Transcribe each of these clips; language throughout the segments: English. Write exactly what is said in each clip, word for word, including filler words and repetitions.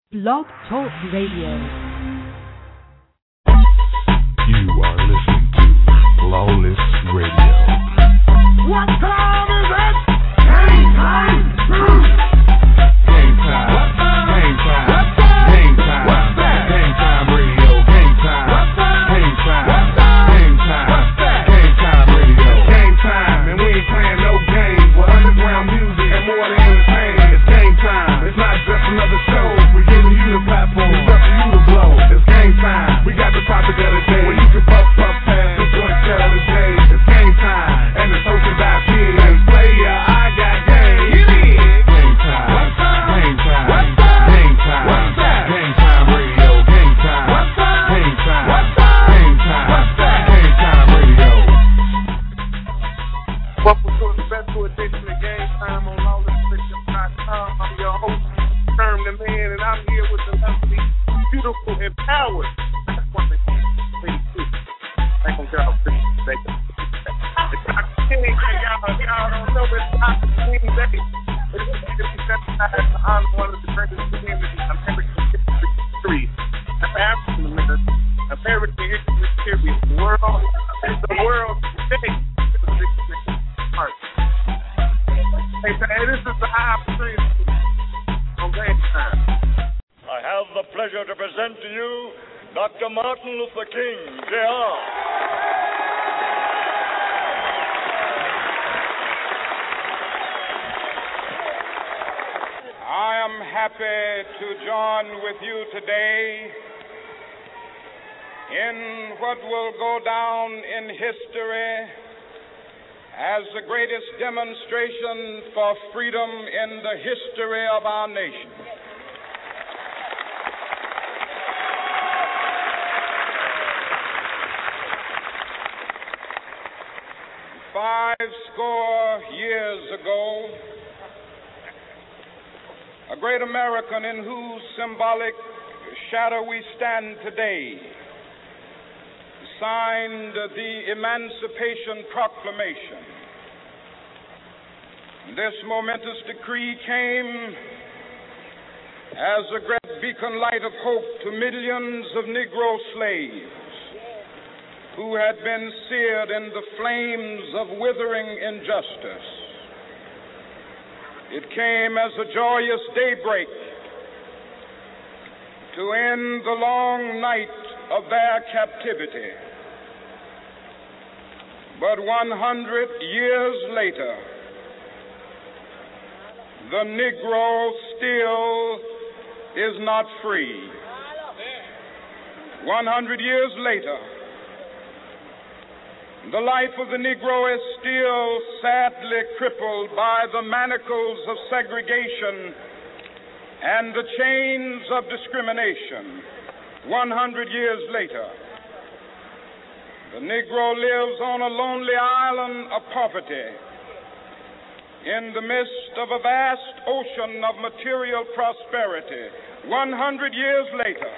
Blog Talk Radio. You are listening to Flawless Radio. What time is it? Game time! Game time. What time? Game time. What time? Game time. What's that? Game time radio. Game time. What time? Game time. What time? Game time. What's that? Game time radio. Game time. And we ain't playing no games. With underground music and more than entertainment. It's game time. It's not just another show. We're giving you the platform. It's up to you to blow. It's game time. We got the topic of the day. Where you can puff, puff, pass the joint, tell the day. It's game time. And the social dot P S. Player, I got game. Get in. Game time. What time? Game time. What time? Game time. What's that? Game time radio. Game time. What time? Game time. What time? Game time. What's that? Game time radio. Welcome to a special edition of Game Time on Lawless Fiction dot com. I'm your host, Term the Man, and I'm here with the lovely, beautiful, empowered. That's one thing. I ain't gonna get off this today. It's not King Day, y'all. Y'all don't know it's not King Day. I have to honor one of the greatest communities in American history. African American, American history, the world, the world today. Hey, this is the opportunity on Game Time. I have the pleasure to present to you Doctor Martin Luther King, J R I am happy to join with you today in what will go down in history as the greatest demonstration for freedom in the history of our nation. Five score years ago, a great American in whose symbolic shadow we stand today signed the Emancipation Proclamation. This momentous decree came as a great beacon light of hope to millions of Negro slaves who had been seared in the flames of withering injustice. It came as a joyous daybreak to end the long night of their captivity. But one hundred years later, the Negro still is not free. One hundred years later, the life of the Negro is still sadly crippled by the manacles of segregation and the chains of discrimination. One hundred years later, the Negro lives on a lonely island of poverty in the midst of a vast ocean of material prosperity. One hundred years later,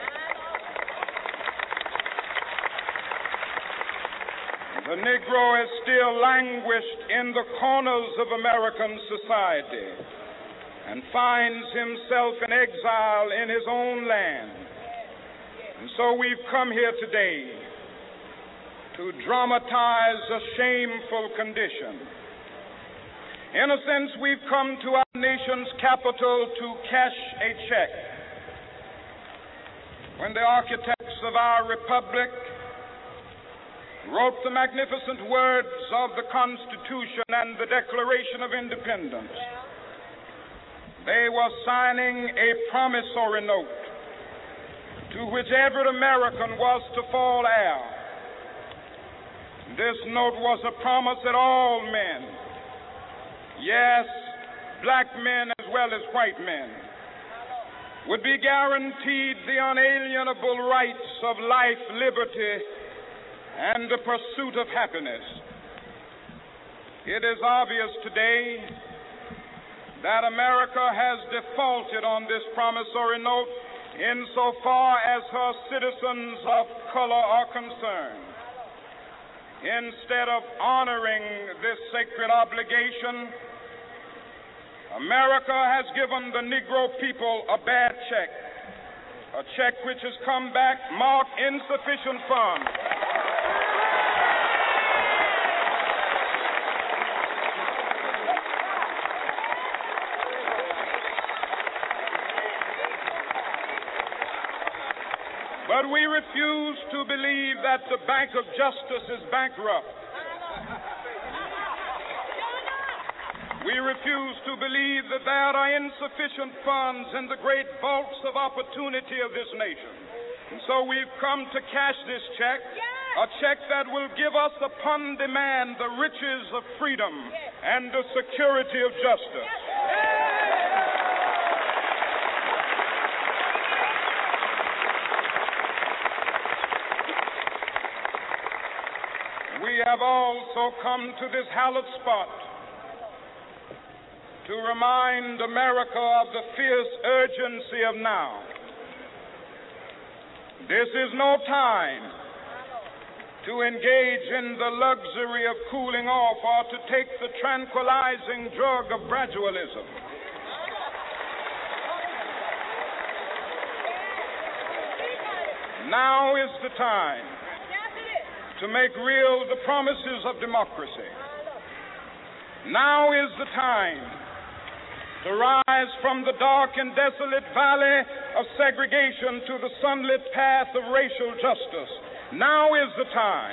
the Negro is still languished in the corners of American society and finds himself in exile in his own land. And so we've come here today to dramatize a shameful condition. In a sense, we've come to our nation's capital to cash a check. When the architects of our republic wrote the magnificent words of the Constitution and the Declaration of Independence, they were signing a promissory note to which every American was to fall heir. This note was a promise that all men, yes, black men as well as white men, would be guaranteed the unalienable rights of life, liberty, and the pursuit of happiness. It is obvious today that America has defaulted on this promissory note insofar as her citizens of color are concerned. Instead of honoring this sacred obligation, America has given the Negro people a bad check. check which has come back marked insufficient funds. But we refuse to believe that the Bank of Justice is bankrupt. We refuse to believe that there are insufficient funds in the great vaults of opportunity of this nation. And so we've come to cash this check, a check that will give us upon demand the riches of freedom and the security of justice. We have also come to this hallowed spot to remind America of the fierce urgency of now. This is no time to engage in the luxury of cooling off or to take the tranquilizing drug of gradualism. Now is the time to make real the promises of democracy. Now is the time to rise from the dark and desolate valley of segregation to the sunlit path of racial justice. Now is the time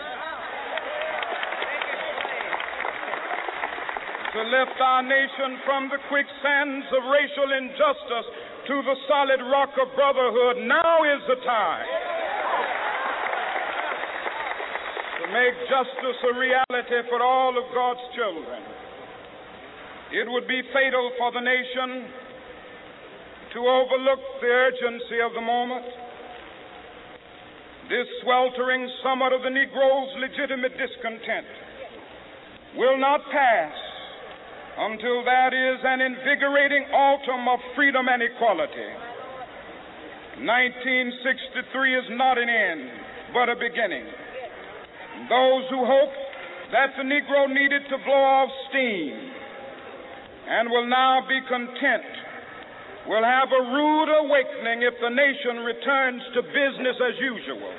to lift our nation from the quicksands of racial injustice to the solid rock of brotherhood. Now is the time to make justice a reality for all of God's children. It would be fatal for the nation to overlook the urgency of the moment. This sweltering summit of the Negro's legitimate discontent will not pass until that is an invigorating autumn of freedom and equality. nineteen sixty-three is not an end, but a beginning. Those who hope that the Negro needed to blow off steam and will now be content will have a rude awakening if the nation returns to business as usual.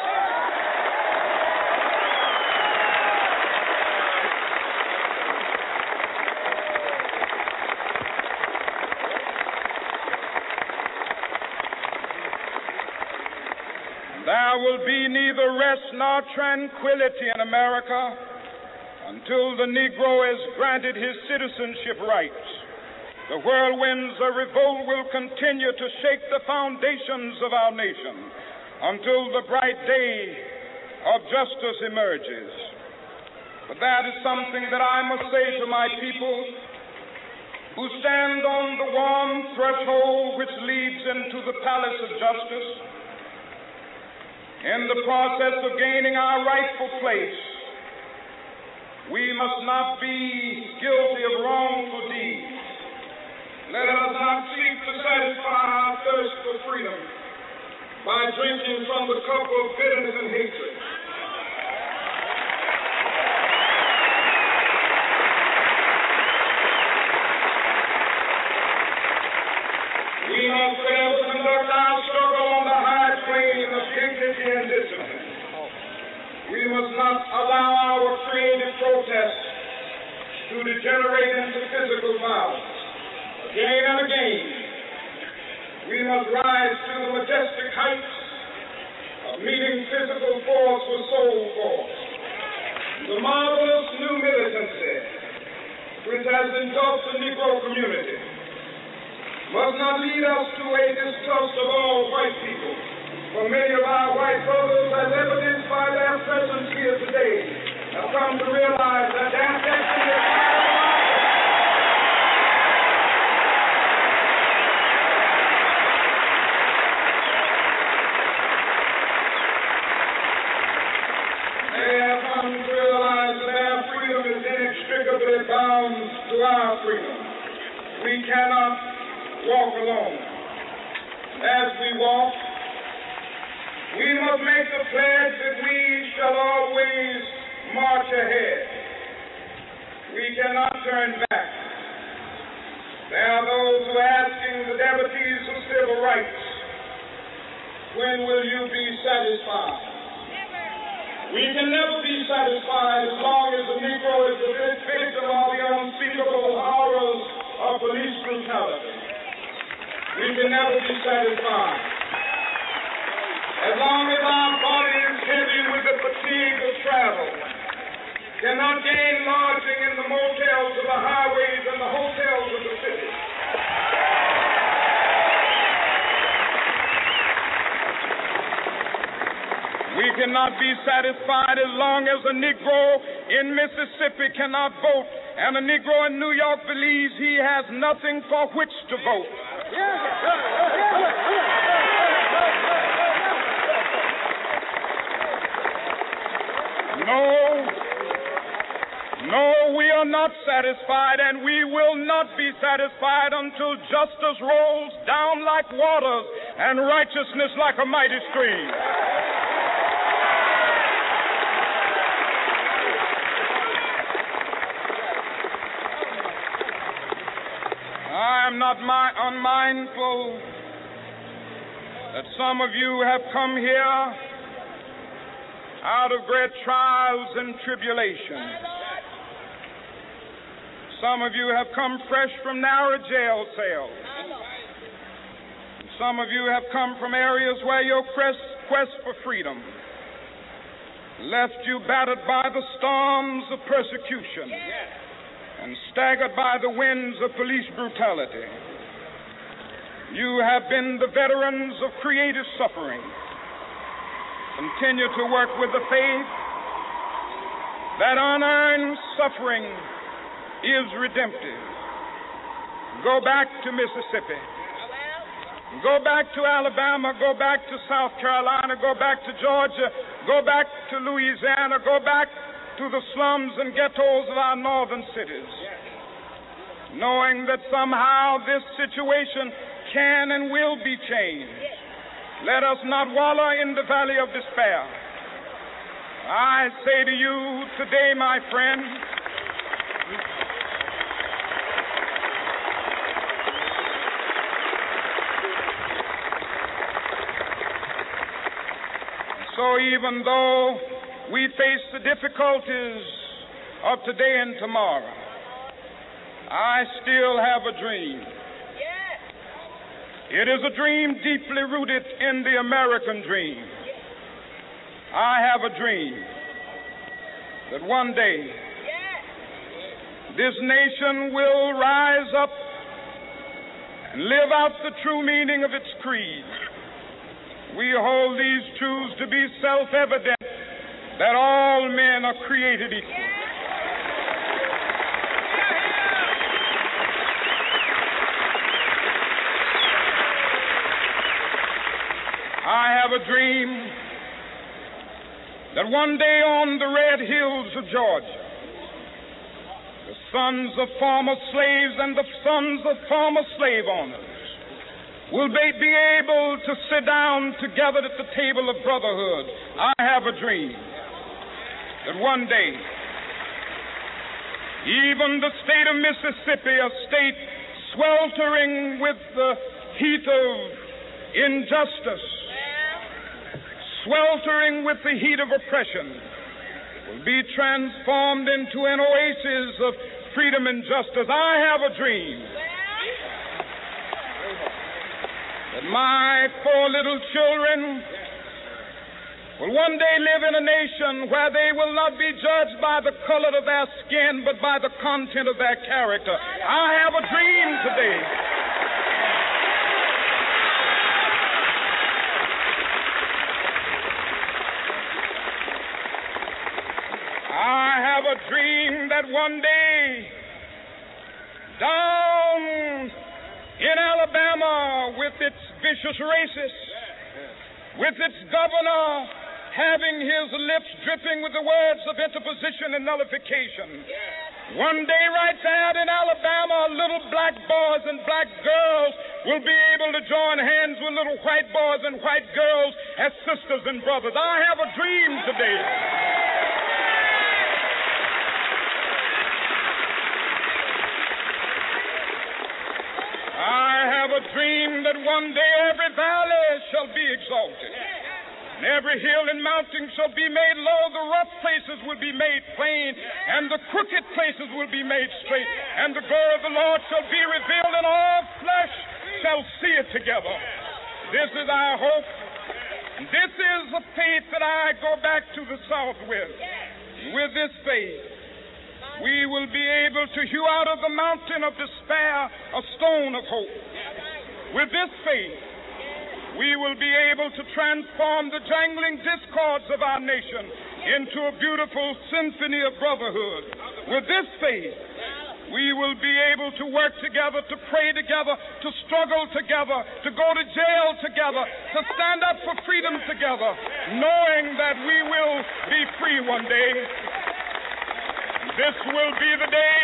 There will be neither rest nor tranquility in America until the Negro is granted his citizenship rights. The whirlwinds of revolt will continue to shake the foundations of our nation until the bright day of justice emerges. But that is something that I must say to my people who stand on the warm threshold which leads into the palace of justice. In the process of gaining our rightful place, we must not be guilty of wrongful deeds. Let us not seek to satisfy our thirst for freedom by drinking from the cup of bitterness and hatred. We must fail to conduct our struggle on the high plane of dignity and discipline. We must not allow our creative protests to degenerate into physical violence. Again and again, we must rise to the majestic heights of meeting physical force with soul force. The marvelous new militancy which has engulfed the Negro community must not lead us to a distrust of all white people. For many of our white brothers, as evidenced by their presence here today, have come to realize that their destiny is They have come to realize that their freedom is inextricably bound to our freedom. We cannot walk alone. As we walk, we must make the pledge that we shall always march ahead. We cannot turn back. There are those who are asking the devotees of civil rights when will you be satisfied? We can never be satisfied as long as the Negro is the victim of the unspeakable horrors of police brutality. We can never be satisfied. As long as our body is heavy with the fatigue of travel, cannot gain lodging in the motels of the highways and the hotels of the city. We cannot be satisfied as long as a Negro in Mississippi cannot vote and a Negro in New York believes he has nothing for which to vote. No, no, we are not satisfied, and we will not be satisfied until justice rolls down like waters and righteousness like a mighty stream. I am not my, unmindful that some of you have come here out of great trials and tribulations. Some of you have come fresh from narrow jail cells. Some of you have come from areas where your quest, quest for freedom left you battered by the storms of persecution and staggered by the winds of police brutality. You have been the veterans of creative suffering. Continue to work with the faith that unearned suffering is redemptive. Go back to Mississippi. Go back to Alabama. Go back to South Carolina. Go back to Georgia. Go back to Louisiana. Go back to the slums and ghettos of our northern cities, knowing that somehow this situation can and will be changed. Let us not wallow in the valley of despair. I say to you today, my friend, so even though we face the difficulties of today and tomorrow, I still have a dream. It is a dream deeply rooted in the American dream. I have a dream that one day this nation will rise up and live out the true meaning of its creed. We hold these truths to be self-evident, that all men are created equal. I have a dream that one day on the red hills of Georgia, the sons of former slaves and the sons of former slave owners will be, be able to sit down together at the table of brotherhood. I have a dream that one day, even the state of Mississippi, a state sweltering with the heat of injustice, sweltering with the heat of oppression, will be transformed into an oasis of freedom and justice. I have a dream that my four little children will one day live in a nation where they will not be judged by the color of their skin, but by the content of their character. I have a dream today. I have a dream that one day, down in Alabama, with its vicious racists, with its governor having his lips dripping with the words of interposition and nullification, one day right there in Alabama, little black boys and black girls will be able to join hands with little white boys and white girls as sisters and brothers. I have a dream today. I have a dream that one day every valley shall be exalted. And every hill and mountain shall be made low, the rough places will be made plain, and the crooked places will be made straight. And the glory of the Lord shall be revealed, and all flesh shall see it together. This is our hope. This is the faith that I go back to the South with. With this faith, we will be able to hew out of the mountain of despair a stone of hope. With this faith, we will be able to transform the jangling discords of our nation into a beautiful symphony of brotherhood. With this faith, we will be able to work together, to pray together, to struggle together, to go to jail together, to stand up for freedom together, knowing that we will be free one day. This will be the day,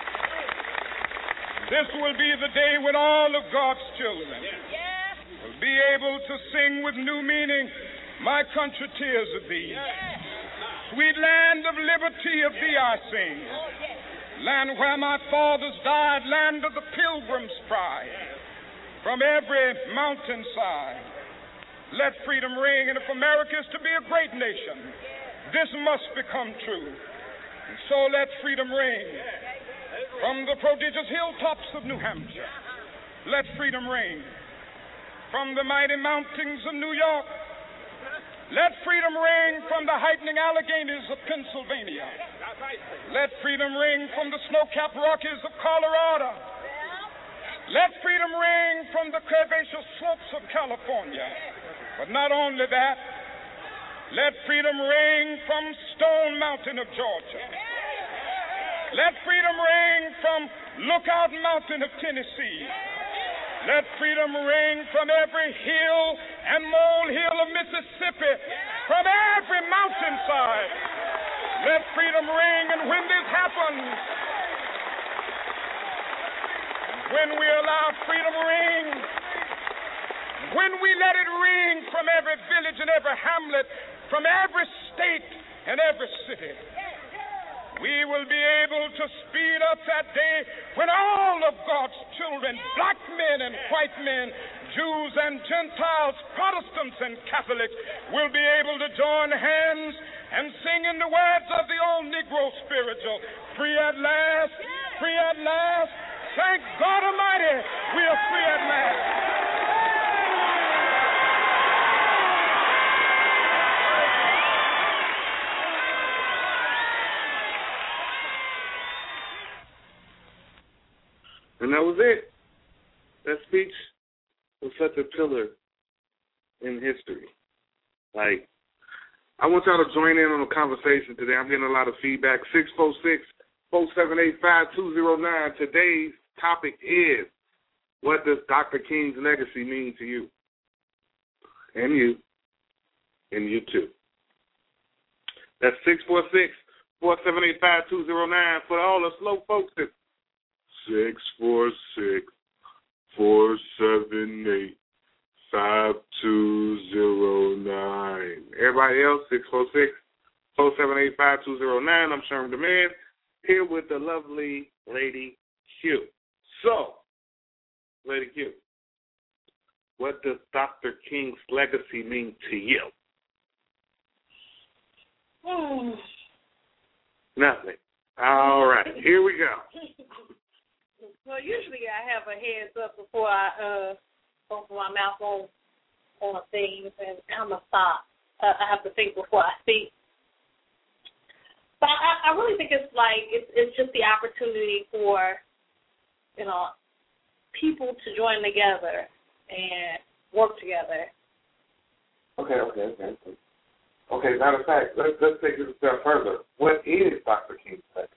this will be the day when all of God's children will be able to sing with new meaning, my country, tears of thee. Sweet land of liberty, of thee I sing. Land where my fathers died, land of the pilgrim's pride. From every mountainside, let freedom ring. And if America is to be a great nation, this must become true. And so let freedom ring. From the prodigious hilltops of New Hampshire, let freedom ring. From the mighty mountains of New York, let freedom ring. From the heightening Alleghenies of Pennsylvania, let freedom ring. From the snow-capped Rockies of Colorado, let freedom ring. From the curvaceous slopes of California. But not only that, let freedom ring from Stone Mountain of Georgia. Let freedom ring from Lookout Mountain of Tennessee. Let freedom ring from every hill and molehill of Mississippi, from every mountainside. Let freedom ring, and when this happens, when we allow freedom ring, when we let it ring from every village and every hamlet, from every state and every city, we will be able to speed up that day when all of God's children, black men and white men, Jews and Gentiles, Protestants and Catholics, will be able to join hands and sing in the words of the old Negro spiritual, free at last, free at last. Thank God Almighty, we are free at last. And that was it. That speech was such a pillar in history. Like, I want y'all to join in on the conversation today. I'm getting a lot of feedback. six four six, four seven eight, five two zero nine. Today's topic is, what does Doctor King's legacy mean to you? And you. And you too. That's six four six, four seven eight, five two zero nine. For all the slow folks, it's six four six, four seven eight, five two zero nine. Everybody else, six four six, four seven eight, five two zero nine. I'm Sherman the Man, here with the lovely Lady Q. So, Lady Q, what does Doctor King's legacy mean to you? Hmm. Nothing. All right, here we go. Well, usually I have a heads up before I uh, open my mouth on on things, and I'm going to stop. Uh, I have to think before I speak. But I, I really think it's like, it's, it's just the opportunity for, you know, people to join together and work together. Okay, okay, okay. Okay, matter of fact, let's, let's take it a step further. What is Doctor King's legacy?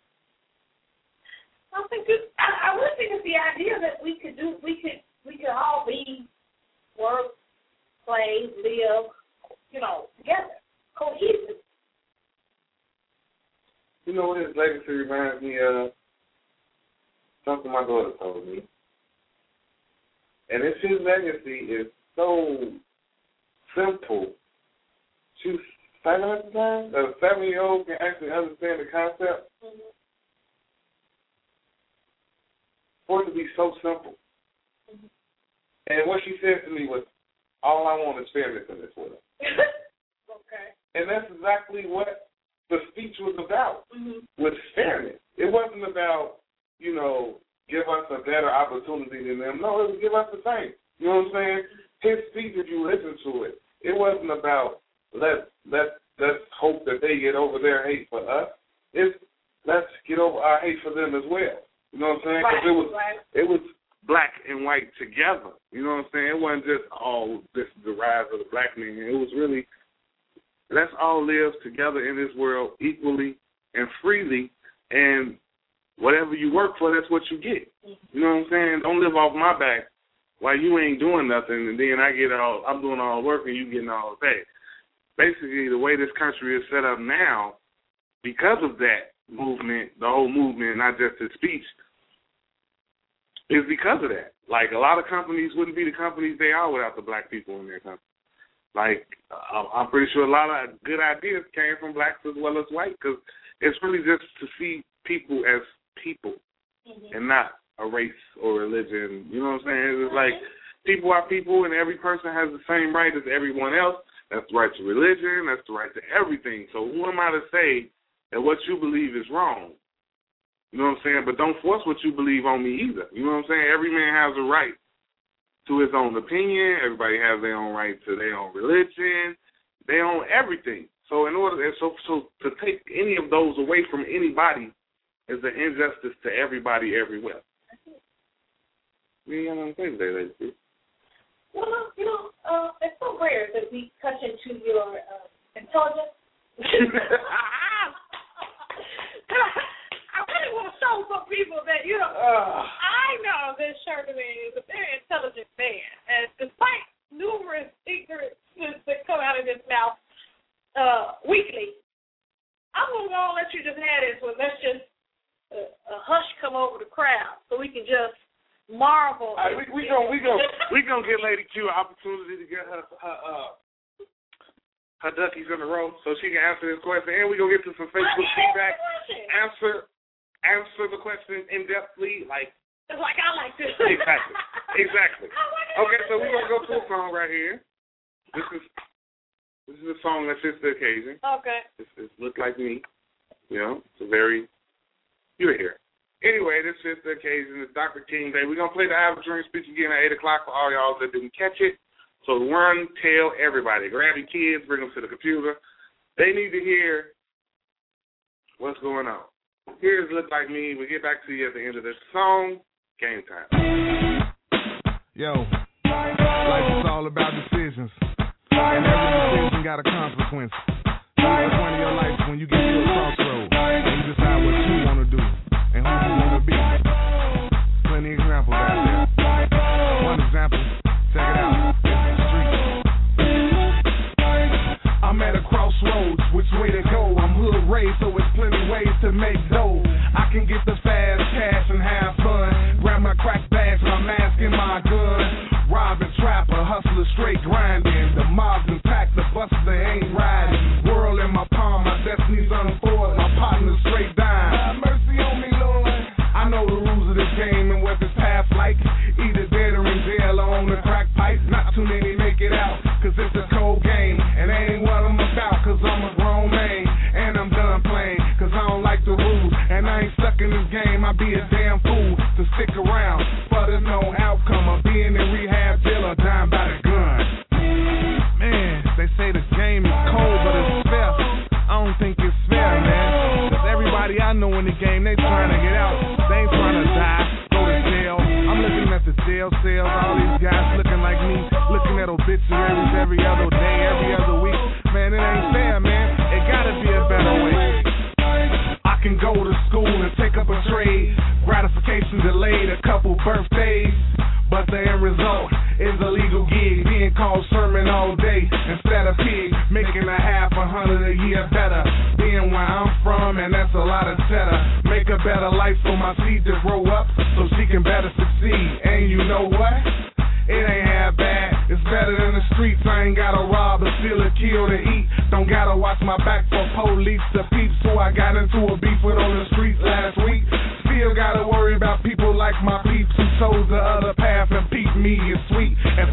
I think it's, I, I really think it's the idea that we could do, we could, we could all be, work, play, live, you know, together, cohesive. You know what his legacy reminds me of? Something my daughter told me. And it's his legacy is so simple. She's seven at the time, that a seven-year-old can actually understand the concept. Mm-hmm. For it to be so simple. Mm-hmm. And what she said to me was, all I want is fairness in this world. Okay. And that's exactly what the speech was about, mm-hmm. was fairness. It wasn't about, you know, give us a better opportunity than them. No, it was give us the same. You know what I'm saying? His speech, if you listen to it, it wasn't about let let let's hope that they get over their hate for us. It's let's get over our hate for them as well. You know what I'm saying? Because right, it was right. it was black and white together. You know what I'm saying? It wasn't just all this the rise of the black man. It was really let's all live together in this world equally and freely, and whatever you work for, that's what you get. You know what I'm saying? Don't live off my back while you ain't doing nothing, and then I get all I'm doing all the work and you getting all the pay. Basically, the way this country is set up now, because of that movement, the whole movement, not just his speech, is because of that. Like, a lot of companies wouldn't be the companies they are without the black people in their company. Like, I'm pretty sure a lot of good ideas came from blacks as well as white, because it's really just to see people as people mm-hmm. and not a race or religion. You know what I'm saying? It's like people are people, and every person has the same right as everyone else. That's the right to religion. That's the right to everything. So who am I to say that what you believe is wrong? You know what I'm saying? But don't force what you believe on me either. You know what I'm saying? Every man has a right to his own opinion. Everybody has their own right to their own religion. They own everything. So in order, so so to take any of those away from anybody is an injustice to everybody everywhere. We ain't got nothing to say today, ladies. Well, you know, uh, it's so rare that we touch into your uh, intelligence. I really want to show some people that, you know, uh, I know that Charlemagne is a very intelligent man, and despite numerous ignorances that come out of his mouth uh, weekly, I'm going to let you just have this one. Let's just uh, a hush come over the crowd so we can just marvel. Right, we we gonna we gonna we gonna get Lady Q an opportunity to get her her uh, her duckies in a row so she can answer this question, and we gonna get to some Facebook feedback. Answer answer the question in depthly, like like I like to. Exactly, exactly. Okay, so we're gonna go to a song right here. This is this is a song that fits the occasion. Okay. It's, it's Look Like Me. You know, it's a very you're here. Anyway, this is the occasion. It's Doctor King Day. We're going to play the Iowa Dream speech again at eight o'clock for all y'all that didn't catch it. So run, tell everybody. Grab your kids, bring them to the computer. They need to hear what's going on. Here's Look Like Me. We'll get back to you at the end of this song. Game time. Yo, life is all about decisions. And every decision got a consequence. So that's one of your life when you get to a crossroad and you decide what you want to do and who you want to be. Plenty of examples out there. One example, check it out. It's the street. I'm at a crossroads, which way to go? I'm hood raised, so it's plenty ways to make dough. I can get the fast cash and have fun. Grab my crack bags, my mask and my gun. Robbing, trapper, hustler, straight grinding. The mob's intact, the buster ain't riding. World in my palm, my destiny's unfolded. My partner's straight dying. Have mercy on me, Lord. I know the rules of this game and what this path's like. Either dead or in jail or on the crack pipe. Not too many make it out, cause it's a cold game. And that ain't what I'm about, cause I'm a grown man. And I'm done playing, cause I don't like the rules. And I ain't stuck in this game, I'd be a damn fool to stick around. But there's no outcome of being in rehab till I'm dying by the gun. Man, they say the game is cold, but it's fair. I don't think it's fair, man. Cause everybody I know in the game, they trying to get out. They ain't trying to die, go to jail. I'm looking at the jail cells, all these guys looking like me, looking at obituaries every other day, every other week. Man, it ain't fair, man. It gotta be a better way. I can go to school and take up a trade. Gratification delayed a couple birthdays. But the end result is a legal gig, being called sermon all day instead of pig, making a half a hundred a year better. Being where I'm from, and that's a lot of cheddar. Make a better life for my seed to grow up so she can better succeed. And you know what? It ain't half bad. It's better than the streets. I ain't gotta rob or steal or kill to eat. Don't gotta watch my back for police to peep. So I got into a beef with on the streets last week. Still gotta worry about people like my peeps who chose the other path and peep me is sweet. If that's the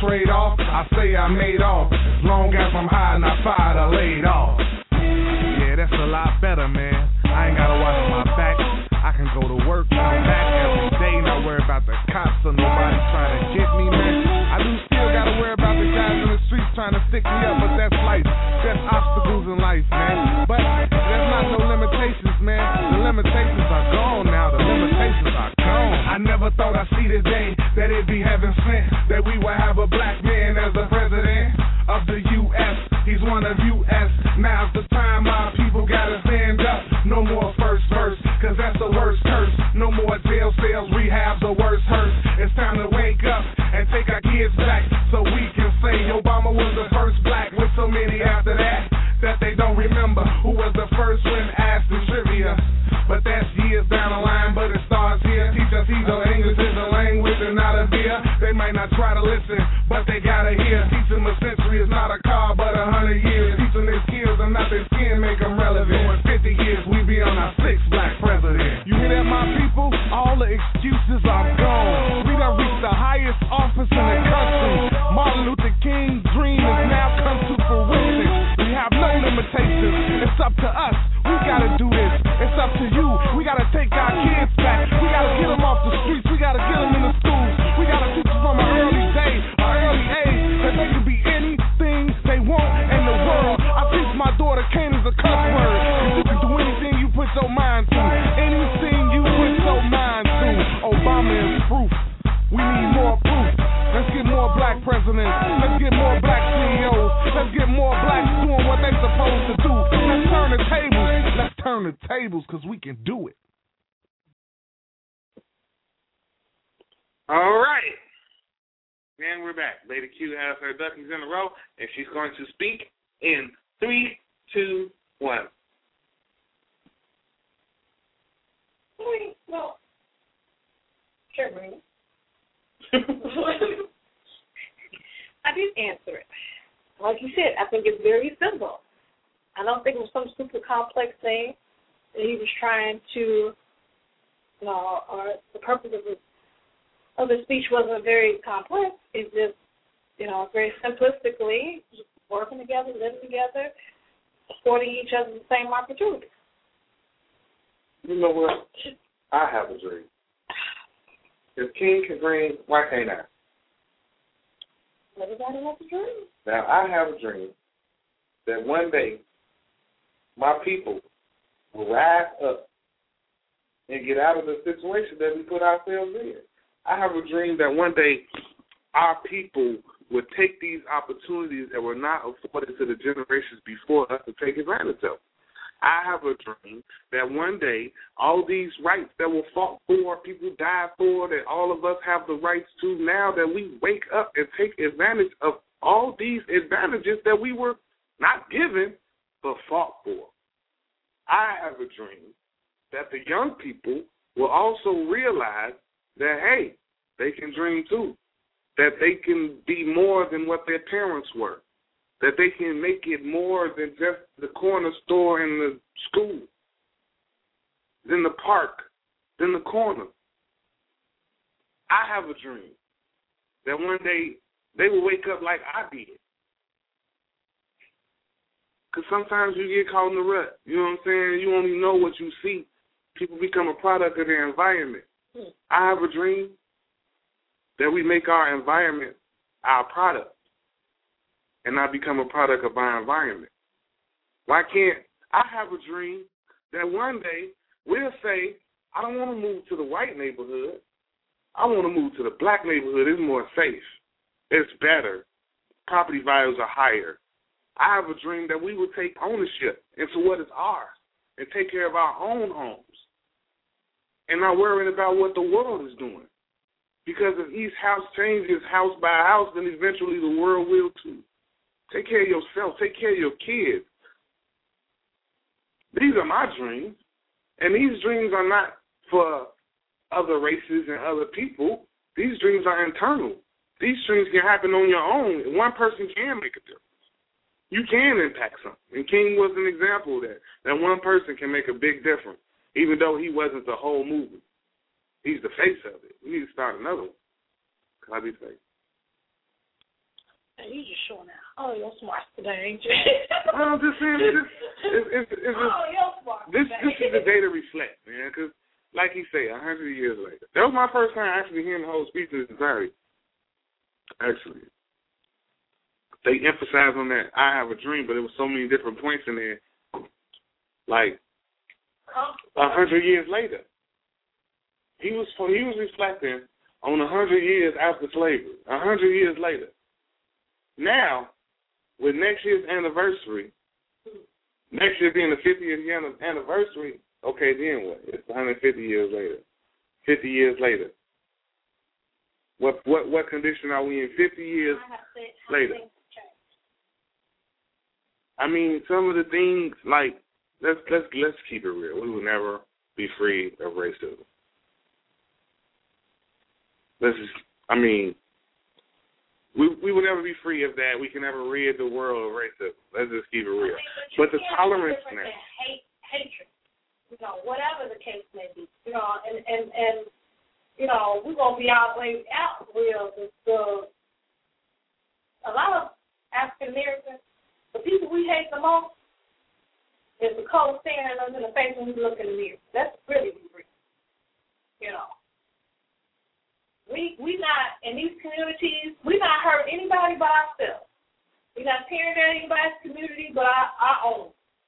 trade off, I say I made off. As long as I'm high and I fired, I laid off. Yeah, that's a lot better, man. I ain't gotta watch my back. I can go to work, come back every day, not worry about the cops or nobody trying to get me, man. I do still gotta worry about the guys in the streets trying to stick me up, but that's life. There's obstacles in life, man. But there's not no limitations, man. The limitations are gone now. The limitations are gone. I never thought I'd see the day that it'd be heaven sent, that we would have a black man as the president of the U S He's one of U S Now's the time my people gotta stand up. No more first verse, cause that's the worst curse. No more jail cells, rehabs, or worse hurts. It's time to wake up and take our kids back so we can say Obama was the first black, with so many after that that they don't remember who was the first when asked in trivia. But that's years down the line, but it starts here. Teach us either English is a language and not a beer. They might not try to listen, but they gotta hear. Teach them a century is not a car, but a hundred years. Teach them their skills and not their skin, make them relevant. In fifty years, we be on our sixth black president. You hear that, my people? All the excuses are gone. We done reached the highest office in the country. Martin Luther King's dream has now come to fruition. We have no limitations. It's up to us. We gotta do this. It's up to you. We gotta take our kids back. We gotta get them off the streets. We gotta get them in the schools. We gotta teach them from an early day, an early age, that they can be anything they want in the world. I teach my daughter Kane is a cuss word. You can do anything you put your mind to. Anything you put your mind to. Obama is proof. We need more proof. Let's get more black presidents. Let's get more black C E Os. Let's get more blacks doing what they're supposed to do. Let's turn the tables. Let's turn the tables because we can do it. All right. And we're back. Lady Q has her duckies in a row, and she's going to speak in three, two, one. Well, sure, Marina. I did answer it. Like you said, I think it's very simple. I don't think it was some super complex thing that he was trying to, you know, or the purpose of the, of the speech wasn't very complex. It's just, you know, very simplistically just working together, living together, supporting each other the same opportunities. You know what? I have a dream. If King can dream, why can't I? Everybody has a dream. Now, I have a dream that one day my people will rise up and get out of the situation that we put ourselves in. I have a dream that one day our people would take these opportunities that were not afforded to the generations before us to take advantage of. I have a dream that one day all these rights that were fought for, people died for, that all of us have the rights to now, that we wake up and take advantage of all these advantages that we were not given but fought for. I have a dream that the young people will also realize that, hey, they can dream too, that they can be more than what their parents were, that they can make it more than just the corner store in the school, than the park, than the corner. I have a dream that one day they will wake up like I did. Because sometimes you get caught in the rut. You know what I'm saying? You only know what you see. People become a product of their environment. Hmm. I have a dream that we make our environment our product and not become a product of our environment. Why can't I have a dream that one day we'll say, I don't want to move to the white neighborhood. I want to move to the black neighborhood. It's more safe. It's better. Property values are higher. I have a dream that we would take ownership into what is ours and take care of our own homes and not worrying about what the world is doing. Because if each house changes house by house, then eventually the world will too. Take care of yourself. Take care of your kids. These are my dreams. And these dreams are not for other races and other people. These dreams are internal. These dreams can happen on your own. One person can make a difference. You can impact something. And King was an example of that. That one person can make a big difference, even though he wasn't the whole movement. He's the face of it. We need to start another one. Can I be safe? You just showing out. Oh, you're smart today, ain't you? I'm just saying, it's, it's, it's, it's just, oh, you're smart this, today. this is the day to reflect, man, because, like he said, a hundred years later. That was my first time actually hearing the whole speech in its entirety. Actually. They emphasized on that, I have a dream, but there was so many different points in there. Like, a hundred years later. He was he was reflecting on a hundred years after slavery, a hundred years later. Now, with next year's anniversary, next year being the fiftieth anniversary, okay, then what? It's one hundred fifty years later. fifty years later. What what what condition are we in fifty years later? I mean, some of the things, like, let's let's let's keep it real. We will never be free of racism. Let's just, I mean, we we will never be free of that. We can never rid the world of racism. Let's just keep it real. I mean, but, but the tolerance now, hate, hatred, you know, whatever the case may be, you know, and and, and you know, we're gonna be all the way out real. The, the a lot of African Americans, the people we hate the most, is the color staring us in the face when we look in the mirror. That's really real. You know. We we not, in these communities, we not hurt anybody but ourselves. We not tearing down anybody's community but our, our own.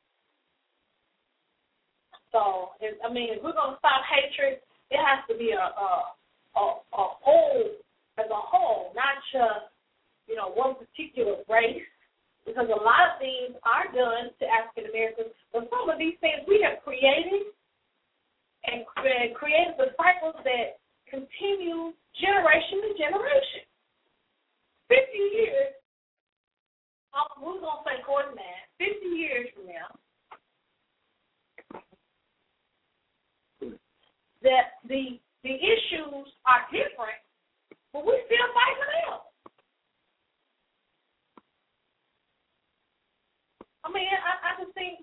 So, if, I mean, if we're going to stop hatred, it has to be a, a, a, a whole, as a whole, not just, you know, one particular race. Because a lot of things are done to African Americans, but some of these things we have created and created the cycles that continue generation to generation. Fifty years, we're going to say more than that, fifty years from now, that the the issues are different, but we still fight for them. I mean, I, I just think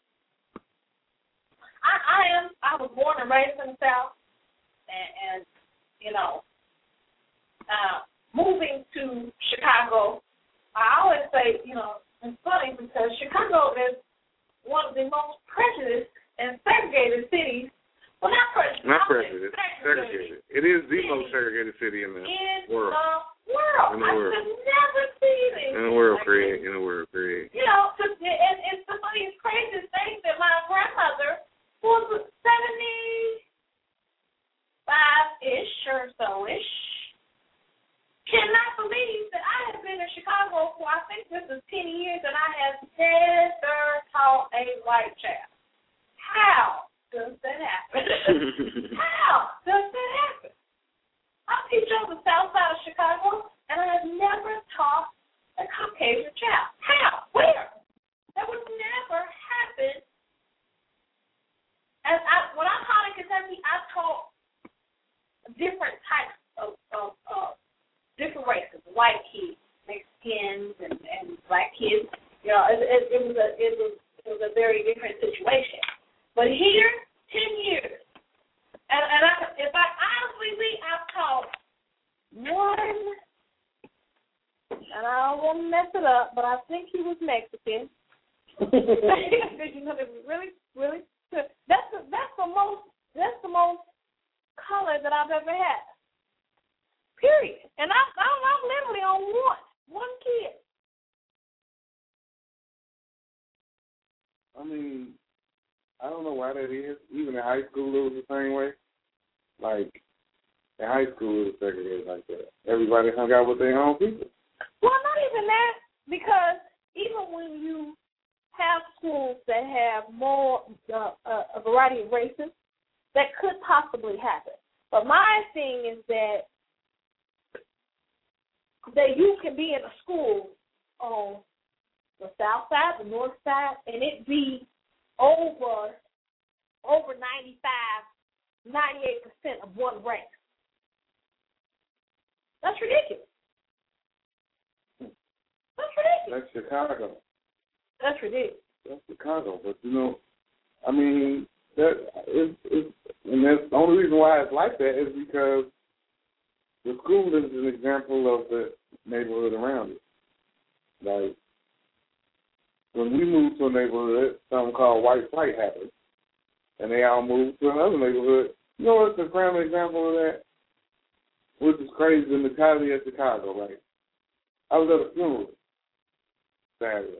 I, I am. I was born and raised in the South, and, and you know, uh, moving to Chicago, I always say, you know, it's funny because Chicago is one of the most prejudiced and segregated cities. Well, not prejudiced. Not prejudiced. Segregated. It is the most segregated city in the in world. The world. In the world. I could never see anything. In the world, like Craig. In the world, Craig. You know, cause it, and it's the funniest, craziest thing that my grandmother, who was seventy-five-ish or so-ish, cannot believe that I have been in Chicago for, I think this is ten years, and I have never taught a white child. How does that happen? How does that happen? I teach on the south side of Chicago, and I have never taught a Caucasian child. How? Where? That would never happen. As I, when I taught in Kentucky, I taught different types of, of, of different races, white kids, Mexicans, and, and black kids. You know, it, it, it was a it was it was a very different situation. But here, ten years, and, and I, if I honestly be, I've taught one, and I don't want to mess it up, but I think he was Mexican. You know, it was really, really good. That's the, that's the most that's the most color that I've ever had. Period. And I, I'm, I'm literally on one, one kid. I mean, I don't know why that is. Even in high school, it was the same way. Like, in high school, it was segregated like that. Everybody hung out with their own people. Well, not even that, because even when you have schools that have more, uh, uh, a variety of races, that could possibly happen. But my thing is that that you can be in a school on the south side, the north side, and it be over over ninety-five, ninety-eight percent of one race. That's ridiculous. That's ridiculous. That's Chicago. That's ridiculous. That's Chicago. But, you know, I mean, that is, is, and that's the only reason why it's like that is because the school is an example of the neighborhood around it. Like, when we moved to a neighborhood, something called white flight happened, and they all moved to another neighborhood. You know what's a prime example of that? Which is crazy, the mentality of Chicago, right? I was at a funeral Saturday,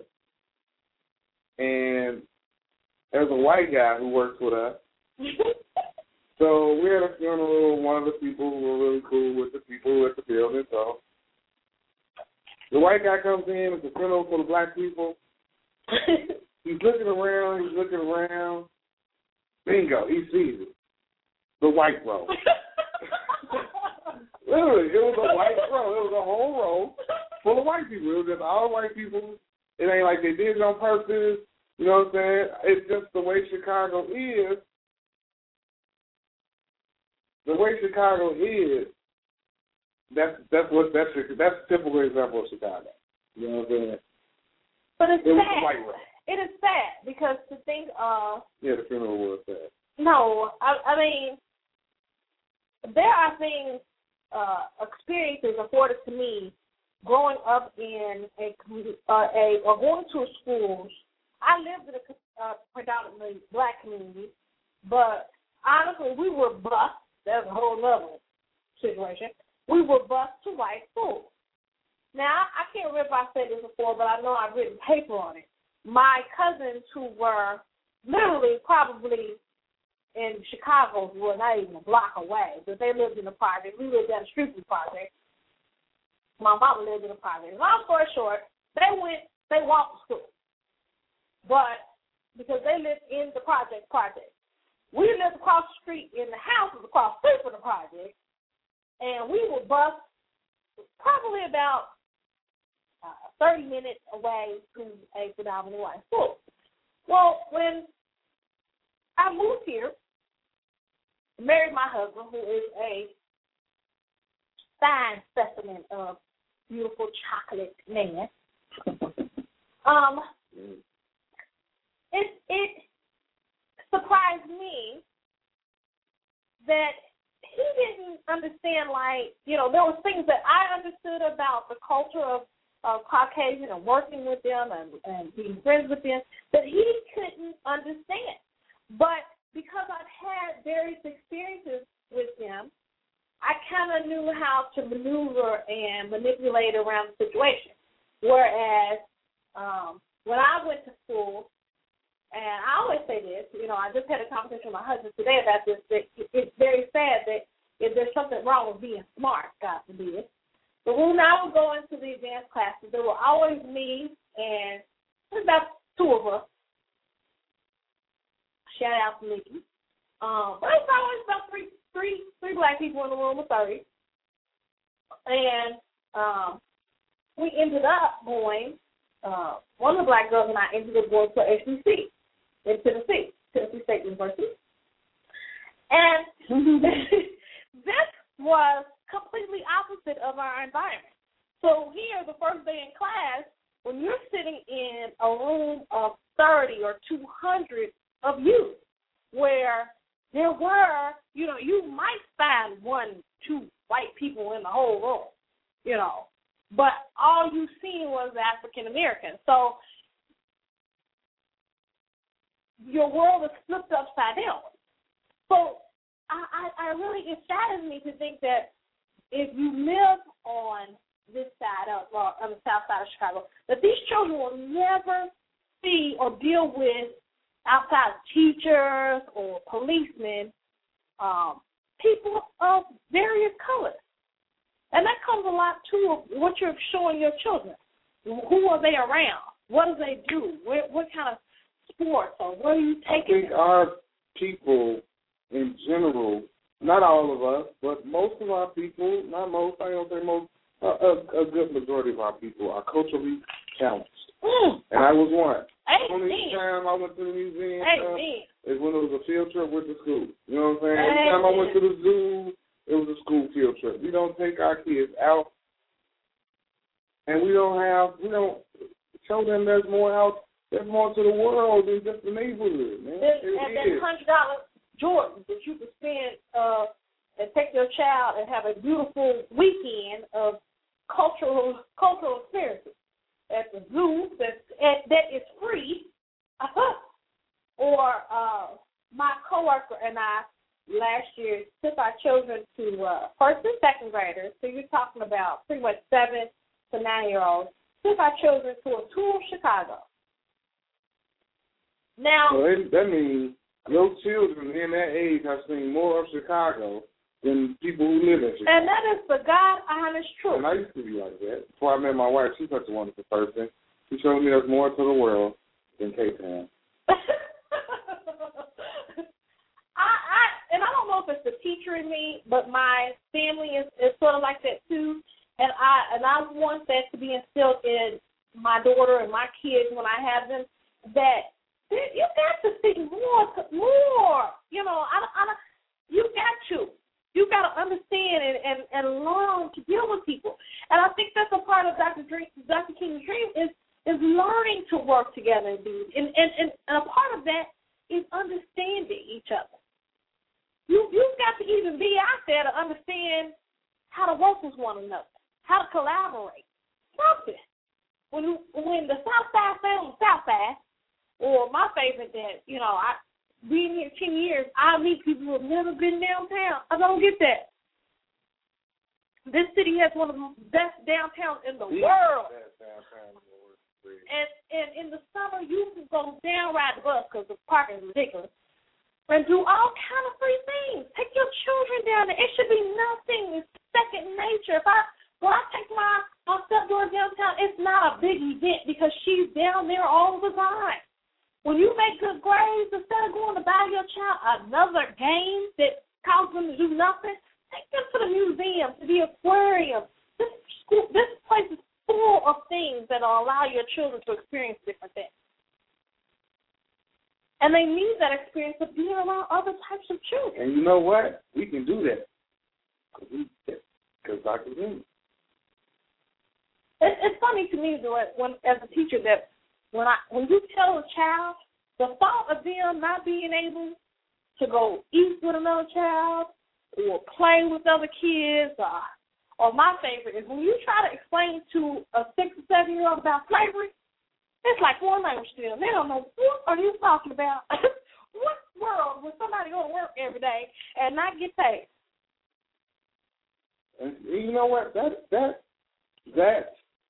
and there's a white guy who works with us. So we had a funeral. One of the people who were really cool with the people at the building. So the white guy comes in. It's a funeral for the black people. He's looking around. He's looking around. Bingo. He sees it. The white row. Literally, it was a white row. It was a whole row full of white people. It was just all white people. It ain't like they did it on purpose. You know what I'm saying? It's just the way Chicago is. The way Chicago is, that's that's what that's that's a typical example of Chicago. You know what I'm saying? But it's it was sad. The white row. It is sad because to think of yeah, the funeral was sad. No, I, I mean there are things, uh, experiences afforded to me growing up in a uh, a or going to a school. I lived in a uh, predominantly black community, but honestly, we were bused. That's a whole other situation. We were bused to white schools. Now, I can't remember if I said this before, but I know I've written paper on it. My cousins who were literally probably in Chicago were not even a block away, but they lived in the project. We lived down the street from the project. My mama lived in the project. Long story short, they went, they walked to school. But because they lived in the project project. We lived across the street in the houses across the street from the project, and we were bused probably about uh, thirty minutes away to a predominantly white school. Well, when I moved here, married my husband, who is a fine specimen of beautiful chocolate man, um, it it. surprised me that he didn't understand, like, you know, there was things that I understood about the culture of, of Caucasian and working with them and, and being friends with them that he couldn't understand. But because I've had various experiences with them, I kind of knew how to maneuver and manipulate around the situation. Whereas um, when I went to school, and I always say this, you know, I just had a conversation with my husband today about this, that it's very sad that if there's something wrong with being smart, God forbid. But when I would go into the advanced classes, there were always me and there's about two of us. Shout out to Nikki. Um, but it's always about three, three, three black people in the room, or thirty. And um, we ended up going, uh, one of the black girls and I ended up going to H B C. In Tennessee, Tennessee State University. And this was completely opposite of our environment. So here, the first day in class, when you're sitting in a room of thirty or two hundred of you, where there were, you know, you might find one, two white people in the whole room, you know, but all you seen was African Americans. So your world is flipped upside down. So I, I, I really, it saddens me to think that if you live on this side of, well, on the south side of Chicago, that these children will never see or deal with outside teachers or policemen, um, people of various colors. And that comes a lot, too, of what you're showing your children. Who are they around? What do they do? What, what kind of sports or what are you taking? I think our people in general, not all of us, but most of our people, not most, I don't say most, a, a, a good majority of our people are culturally challenged. Mm. And I was one. The only time I went to the museum uh, is when it was a field trip with the school. You know what I'm saying? Every time I went to the zoo, it was a school field trip. We don't take our kids out, and we don't have, we don't show them there's more out. There's more to the world than just the neighborhood, man. There's, and then hundred dollar Jordans that you can spend uh, and take your child and have a beautiful weekend of cultural cultural experiences. at the zoo that that is free, or uh, my coworker and I last year took our children to uh, first and second graders. So you're talking about pretty much seven to nine year olds. Took our children to a tour of Chicago. Now, so that, that means your children in that age have seen more of Chicago than people who live in Chicago. And that is the God honest truth. And I used to be like that. Before I met my wife, she's such a wonderful person. She showed me there's more to the world than Cape Town. I, I and I don't know if it's the teacher in me, but my family is, is sort of like that too. And I and I want that to be instilled in my daughter and my kids when I have them. That you got to see more, more. You know, I, I, you got to. You got to understand and, and, and learn to deal with people. And I think that's a part of Doctor Dream, Doctor King's dream is is learning to work together, indeed. And, and, and, and a part of that is understanding each other. You, you've got to even be out there to understand how to work with one another, how to collaborate. Something. When, when the South Side stays on the South Side, or my favorite that, you know, I being here ten years, I meet people who have never been downtown. I don't get that. This city has one of the best downtowns in the world. And, and in the summer, you can go down, ride the bus because the parking is ridiculous, and do all kind of free things. Take your children down there. It should be nothing. It's second nature. If I when I take my, my stepdaughter downtown, it's not a big event because she's down there all the time. When you make good grades, instead of going to buy your child another game that causes them to do nothing, take them to the museum, to the aquarium. This school, this place is full of things that will allow your children to experience different things. And they need that experience of being around other types of children. And you know what? We can do that. Because Doctor Dream. It, it's funny to me, though, when, as a teacher, that when I when you tell a child, the thought of them not being able to go eat with another child or play with other kids, or, or my favorite is when you try to explain to a six or seven year old about slavery, it's like one language to them. They don't know what are you talking about. What world would somebody go to work every day and not get paid? And you know what? That that that.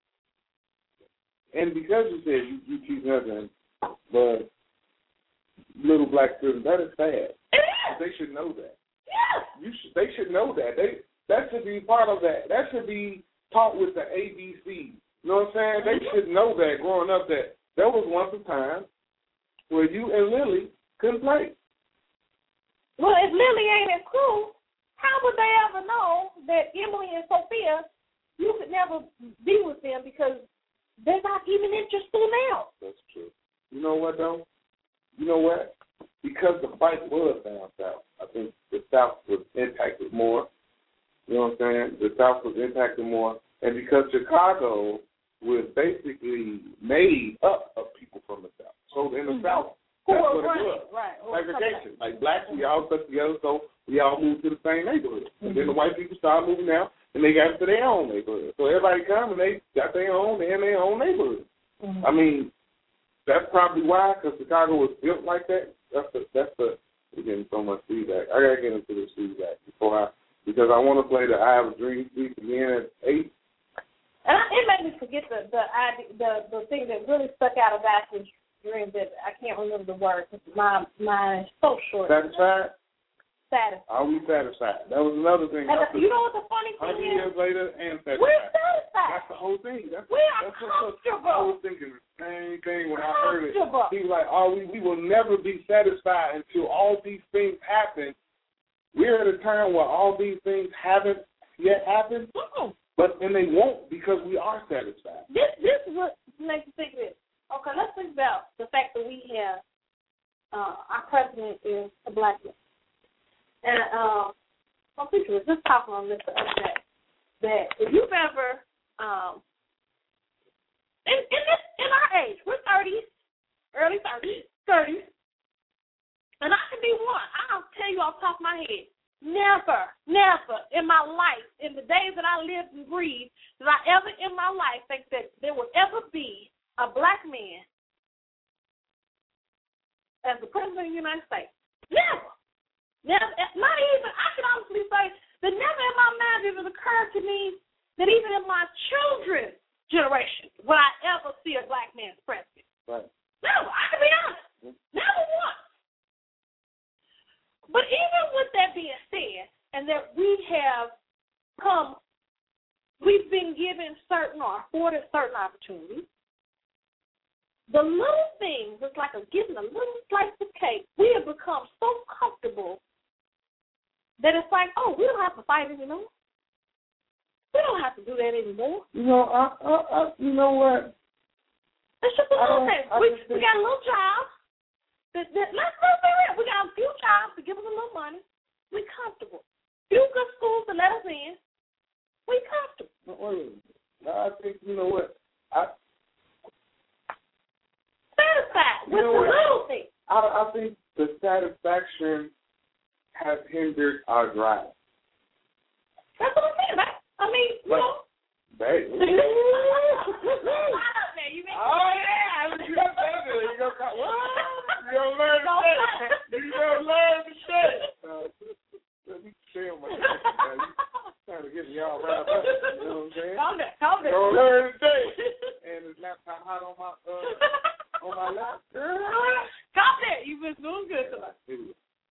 And because you said you, you teach nothing but little black children, that is sad. It is. They should know that. Yes. You should. They should know that. They that should be part of that. That should be taught with the A B C. You know what I'm saying? They should know that growing up that there was once a time where you and Lily couldn't play. Well, if Lily ain't at school, how would they ever know that Emily and Sophia, you could never be with them because they're not even interested now? That's true. You know what, though? You know what? Because the fight was down south, I think the South was impacted more. You know what I'm saying? The South was impacted more. And because Chicago was basically made up of people from the South. So in the mm-hmm. South, that's Who what right, it was. Right. Segregation. Like blacks, we all stuck together, so we all moved to the same neighborhood. Mm-hmm. And then the white people started moving out, and they got to their own neighborhood. So everybody come, and they got their own, they in their own neighborhood. Mm-hmm. I mean, that's probably why, because Chicago was built like that. That's the, that's the, we're getting so much feedback. I got to get into this feedback before I, because I want to play the I Have a Dream speech again at eight. And I, it made me forget the the, the the thing that really stuck out about this dream that I can't remember the word. My my so short. Satisfied? Satisfied. Are we satisfied? That was another thing. And you know what the funny thing Hundred is? years later and satisfied. We're satisfied. That's the whole thing. That's, we are that's comfortable. What, I was thinking the same thing when I heard it. He was like, "Oh, we we will never be satisfied until all these things happen." We're at a time where all these things haven't yet happened. Mm-hmm. But and they won't because we are satisfied. This this is what makes you think this. Okay, let's think about the fact that we have uh, our president is a black man, and um, I'm pretty sure just talking on this the other day that if you've ever um, in in this in our age, we're thirties, early thirties, thirties, and I can be one. I'll tell you off the top of my head. never, never in my life, in the days that I lived and breathed, did I ever in my life think that there would ever be a black man as the president of the United States. Never. Never. Not even, I can honestly say that never in my mind did it occur to me that even in my children's generation would I ever see a black man as president. Right. Never. I can be honest. Never once. But even with that being said, and that we have come, we've been given certain or afforded certain opportunities, the little things, it's like a, giving a little slice of cake, we have become so comfortable that it's like, oh, we don't have to fight anymore. We don't have to do that anymore. You know, I, I, I, you know what? It's just a little thing. We, we got a little job. That, that, let's let's be real. We got a few jobs to give us a little money. We comfortable. Few good schools to let us in. We comfortable. Wait, I think, you know what? I Satisfied with you know the what? little things. I, I think the satisfaction has hindered our drive. That's what I'm saying. I, I mean, you But, know. babe. Man, you make Oh, yeah. You got that. You gonna come. What? You gonna learn to say. You gonna learn to say. Uh, let me chill, my man. You trying to get me all riled up. You know what I'm saying? Calm down. Calm down. Gonna learn to say. And his laptop hot on my uh on my lap. Calm down. You've been doing good tonight.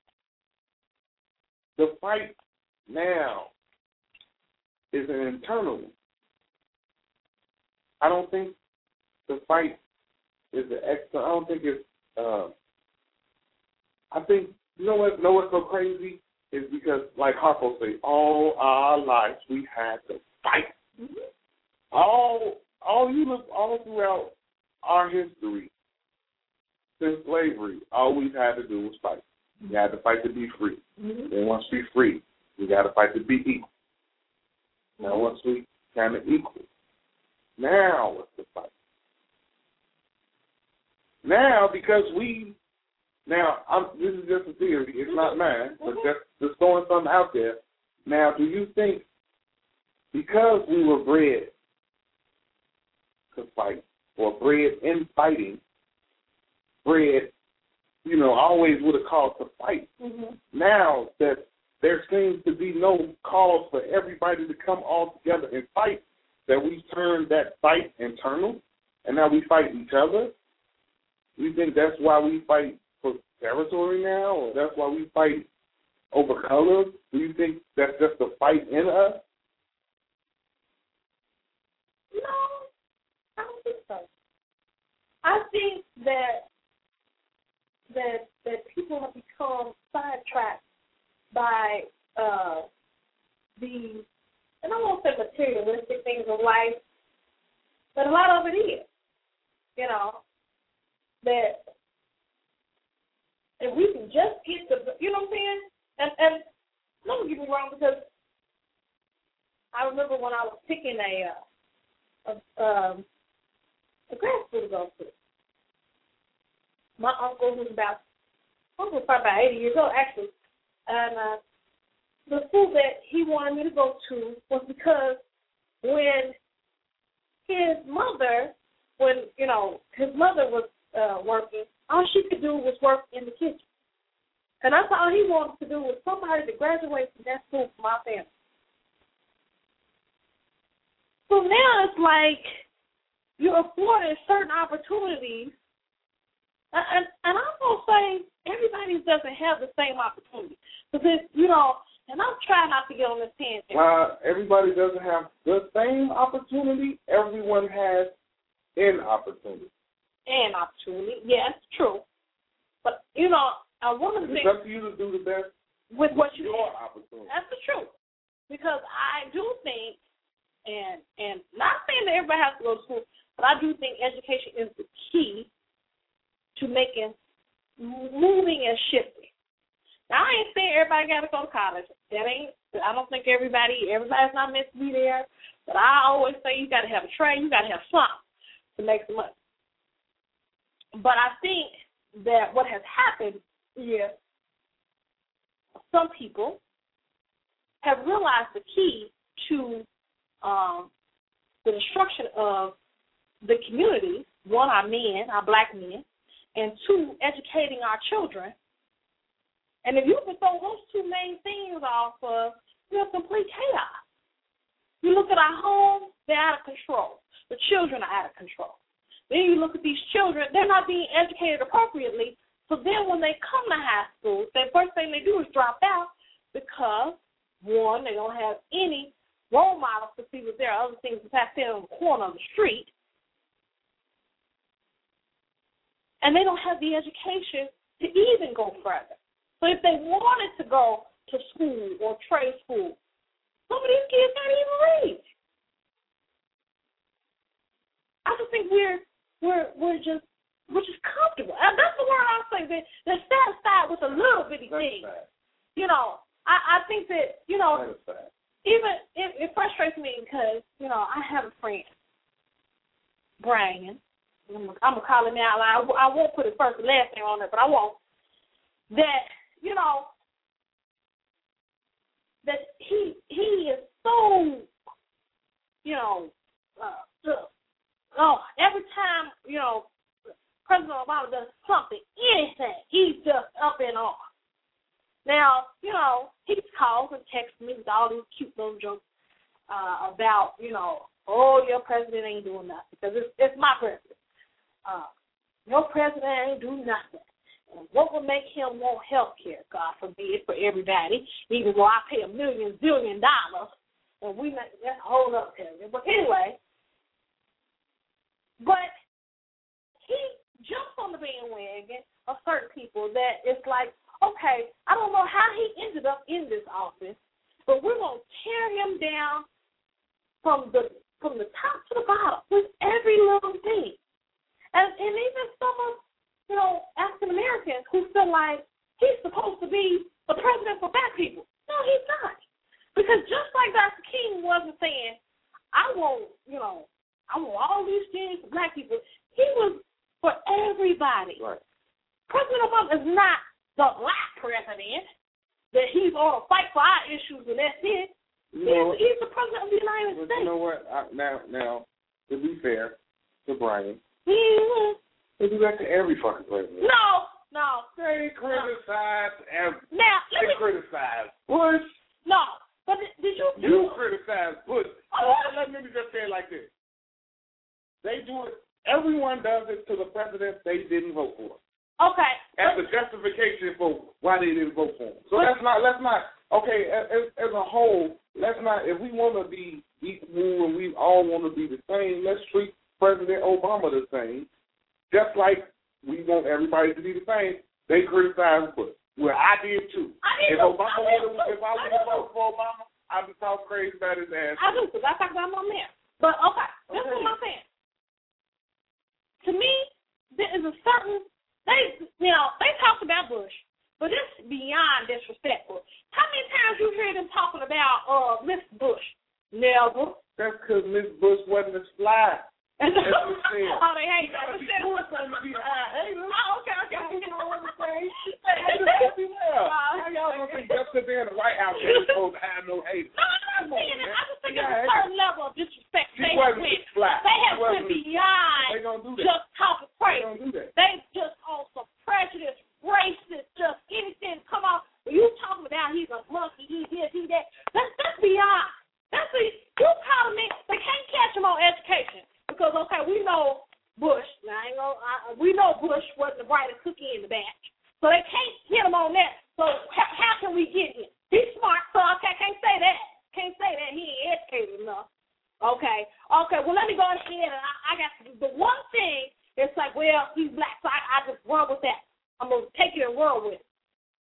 The fight now is an internal one. I don't think the fight is an extra. I don't think it's. Uh, I think you know what? Know what's so crazy is because, like Harpo say, all our lives we had to fight. Mm-hmm. All, all you look all throughout our history since slavery, all we've had to do was fight. We had to fight to be free. Mm-hmm. Then once we free, we got to fight to be equal. Now once we kind of equal, now what's the fight? Now because we, now I'm, this is just a theory. It's mm-hmm. not mine, but just just throwing something out there. Now, do you think because we were bred to fight or bred in fighting, bred, you know, always with a cause to fight. Mm-hmm. Now that there seems to be no cause for everybody to come all together and fight, that we turned that fight internal, and now we fight each other. You think that's why we fight for territory now, or that's why we fight over color? Do you think that's just a fight in us? No, I don't think so. I think that that that people have become sidetracked by uh, the, and I won't say materialistic things of life, but a lot of it is, you know, that if we can just get the, you know what I'm saying? And, and don't get me wrong, because I remember when I was picking a, uh, a, um, a grad school to go to. My uncle was about, uncle was probably about eighty years old, actually. And uh, the school that he wanted me to go to was because when his mother, when, you know, his mother was uh, working, all she could do was work in the kitchen. And that's all he wanted to do was somebody to graduate from that school for my family. So now it's like you're afforded certain opportunities. And, and I'm going to say everybody doesn't have the same opportunity. Because, you know, and I'm trying not to get on this tangent. While everybody doesn't have the same opportunity, everyone has an opportunity. An opportunity, yes, true. But, you know, I want to It's think. up to you to do the best with what you your have. opportunity. That's the truth. Because I do think, and and not saying that everybody has to go to school, but I do think education is the key to making, moving and shifting. Now, I ain't saying everybody got to go to college. That ain't, I don't think everybody, everybody's not meant to be there. But I always say you got to have a trade, you got to have something to make some money. But I think that what has happened is some people have realized the key to um, the destruction of the community, one, our men, our black men, and two, educating our children. And if you can throw those two main things off of, you have complete chaos. You look at our homes, they're out of control. The children are out of control. Then you look at these children, they're not being educated appropriately. So then when they come to high school, the first thing they do is drop out because, one, they don't have any role models to see that there are other things that's there on the corner of the street. And they don't have the education to even go further. So if they wanted to go to school or trade school, some of these kids can't even read. I just think we're we're we're just we're just comfortable. And that's the word I'll say. That they're satisfied with a little bitty thing. You know, I, I think that you know even it, it frustrates me because you know I have a friend, Brian. I'm gonna call him out. I, I won't put his first and last name on it, but I won't. That you know that he he is so you know uh, just, oh every time you know President Obama does something, anything, he's just up and on. Now you know he calls and texts me with all these cute little jokes uh, about you know oh your president ain't doing nothing because it's, it's my president. Uh, your president ain't do nothing. And what would make him want health care, God forbid, for everybody, even though I pay a million, zillion dollars, and we make that whole up area. But anyway, but he jumps on the bandwagon of certain people that it's like, okay, I don't know how he ended up in this office, but we're going to tear him down from the from the top to the bottom with every little thing. And, and even some of, you know, African Americans who feel like he's supposed to be the president for black people. No, he's not. Because just like Doctor King wasn't saying, I want, you know, I want all these things for black people, he was for everybody. Right. President Obama is not the black president that he's going to fight for our issues and that's it. You know, he's, he's the president of the United well, States. You know what? I, now, now, to be fair to Brian, Mm-hmm. they do that to every fucking president. No, no. They criticize every. Now, they me, criticize Bush. No, but did, did you? You did criticize Bush. Oh, let me just say it like this. They do it. Everyone does it to the president they didn't vote for. Okay. As a justification for why they didn't vote for him. So but, that's not. Let's not. Okay, as, as a whole, let's not. If we want to be equal and we all want to be the same, let's treat President Obama the same, just like we want everybody to be the same. They criticize Bush. Well, I did too. I did if too. Obama I would have, if I would have voted for Obama, I'd be talking crazy about his ass. I do because I talk about my man. But okay, this okay. is what I'm saying. To me, there is a certain they you know they talked about Bush, but it's beyond disrespectful. How many times you hear them talking about uh Miss Bush? Never. That's because Miss Bush wasn't as fly. oh, they hate that. She was supposed to be high. Hey, oh, okay, okay. You know what I'm saying? Hey, this be well. How y'all gonna think just because they're in the White House they're supposed to have no haters? No, I'm not saying that. I just think there's a certain level of disrespect. She they wasn't went, fly. They have went beyond they gonna do that. just talking crazy. They gonna do that. They just on some prejudice, racist, just anything come out. When you talking about he's a monkey, he this, he that. That's that's beyond. That's the you calling me. They can't catch him on education. Because, okay, we know Bush. Now, I ain't gonna, I, we know Bush wasn't the brightest cookie in the batch. So they can't hit him on that. So how, how can we get him? He's smart, so okay, can't say that. Can't say that. He ain't educated enough. Okay. Okay, well, let me go ahead and I, I got to do the one thing. It's like, well, he's black, so I, I just run with that. I'm going to take it and run with it.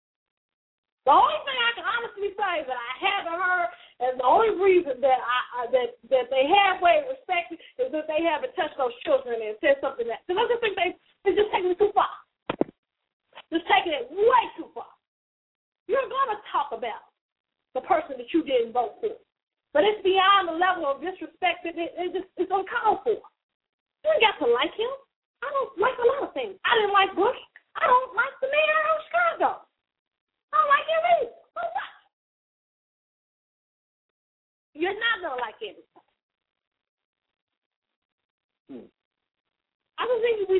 The only thing I can honestly say that I haven't heard, and the only reason that I uh, that that they halfway respect it is that they haven't touched those children and said something that. Because I just think they they're just taking it too far. Just taking it way too far. You're gonna talk about the person that you didn't vote for, but it's beyond the level of disrespect that it, it just it's uncalled for. You ain't got to like him. I don't like a lot of things. I didn't like Bush. I don't like the mayor of Chicago. I don't like him either.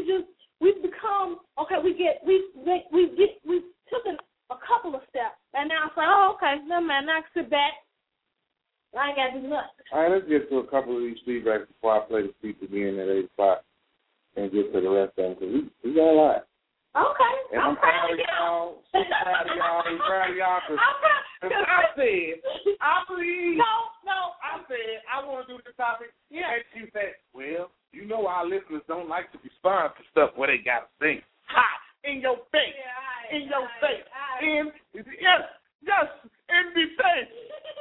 just we've become okay. We get we we we get we took a, a couple of steps, and now it's like, oh, okay, never mind. Now I can sit back. I ain't got to do nothing. All right, let's get to a couple of these feedbacks before I play the speech again at eight o'clock and get to the rest of them, because we, we got a lot. Okay. And I'm, I'm proud of y'all. Super proud of y'all. I'm proud of y'all. Because I said, I believe. No, no. I said, I want to do the topic. Yeah. And she said, well, you know our listeners don't like to respond to stuff where they got to think. Ha! In your face. Yeah, right, in your right, face. right. In, yes, yes, in the face.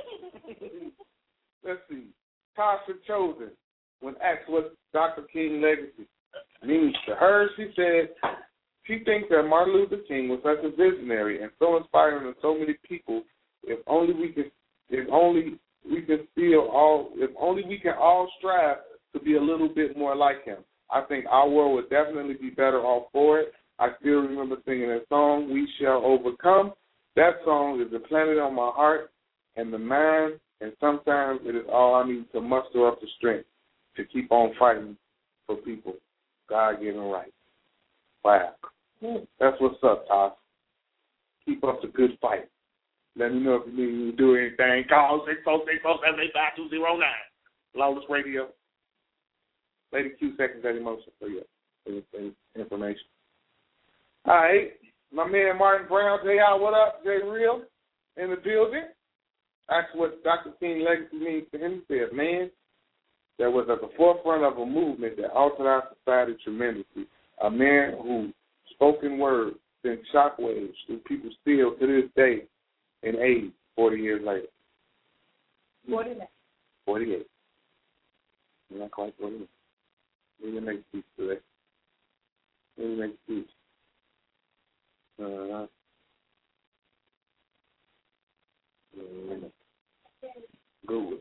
Let's see. Tasha Chosen, when asked what Doctor King legacy means to her, she said she thinks that Martin Luther King was such a visionary and so inspiring to so many people. If only we can, if only we can feel all, if only we can all strive to be a little bit more like him. I think our world would definitely be better off for it. I still remember singing that song, "We Shall Overcome." That song is implanted on my heart and the mind, and sometimes it is all I need to muster up the strength to keep on fighting for people. God-given right. Wow. That's what's up, Toss. Keep up the good fight. Let me know if you need me to do anything. Call six four six four seven eight five two zero nine. Lawless Radio. Lady Q seconds at emotion for your information. All right. My man Martin Brown, J R, what up? J Real in the building. Asked what Doctor King legacy means to him. He said, man, that was at the forefront of a movement that altered our society tremendously. A man who spoken word sent shockwaves through people still to this day in age, forty years later. forty-eight. forty-eight. Not quite forty-eight. Maybe make a speech today. Maybe make a speech. Uh-huh. Uh, Google.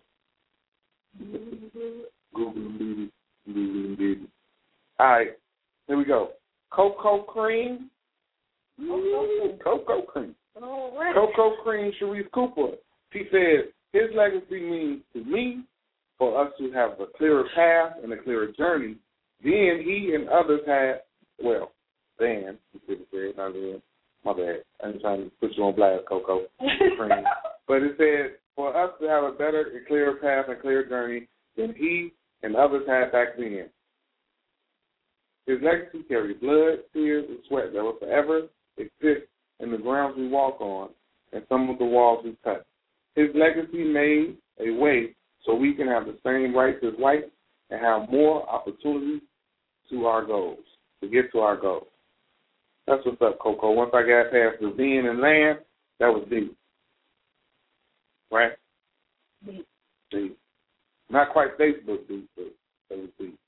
Google baby. Google baby. All right, here we go. Cocoa cream. Cocoa cream. Right. Cocoa cream. Sharice Cooper. She said his legacy means to me for us to have a clearer path and a clearer journey. Then he and others had, well, then he could have said, not then. My bad. I'm trying to put you on blast, Cocoa cream. But it said, for us to have a better and clearer path and clearer journey than he and others had back then. His legacy carried blood, tears, and sweat that will forever exist in the grounds we walk on and some of the walls we touch. His legacy made a way so we can have the same rights as whites and have more opportunities to our goals, to get to our goals. That's what's up, Coco. Once I got past the being and land, that was deep. Right? Deep. Deep. Not quite Facebook deep, but that was deep.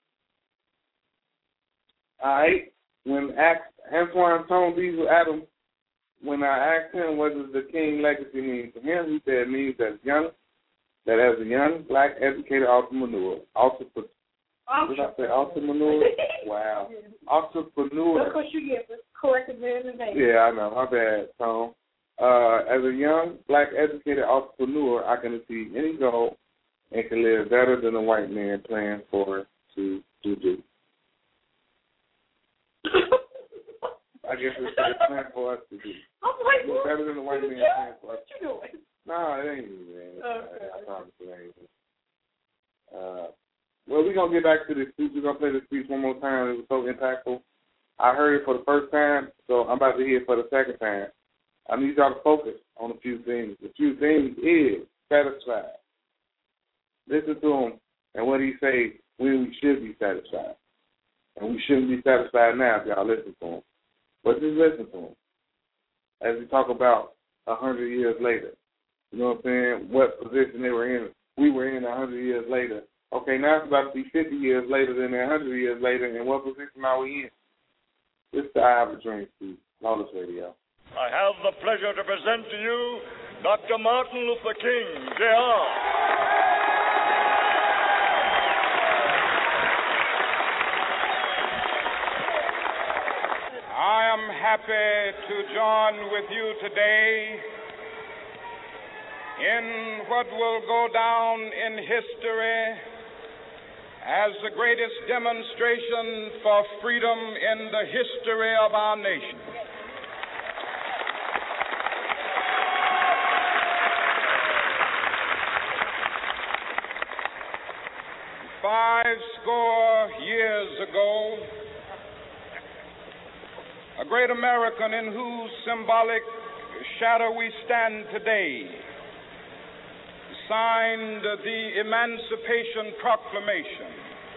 All right. When asked Antoine Tone Diesel Adams, when I asked him what does the King legacy mean to him, he said it means that young, that as a young black educated entrepreneur, entrepreneur. Did I say entrepreneur? Wow. Entrepreneur. That's what you get for correcting the name. Yeah, I know. My bad, Tom. Uh, as a young, black, educated entrepreneur, I can achieve any goal and can live better than a white man plans for to, to do. I guess it's a plan for us to do. I'm like, Live better than a white man plans for us to do. What you doing? No, it ain't even that. Okay. I promise it ain't even. Uh, well, we're going to get back to this speech. We're going to play this speech one more time. It was so impactful. I heard it for the first time, so I'm about to hear it for the second time. I need y'all to focus on a few things. A few things is satisfied. Listen to him and what he say when we should be satisfied. And we shouldn't be satisfied now if y'all listen to him. But just listen to him. As we talk about a hundred years later. You know what I'm saying? What position they were in. We were in a hundred years later. Okay, now it's about to be fifty years later than a hundred years later, and what position are we in? This is the I Have a Dream speech. Lawless Radio. I have the pleasure to present to you Doctor Martin Luther King, J R I am happy to join with you today in what will go down in history as the greatest demonstration for freedom in the history of our nation. Five score years ago, a great American in whose symbolic shadow we stand today signed the Emancipation Proclamation.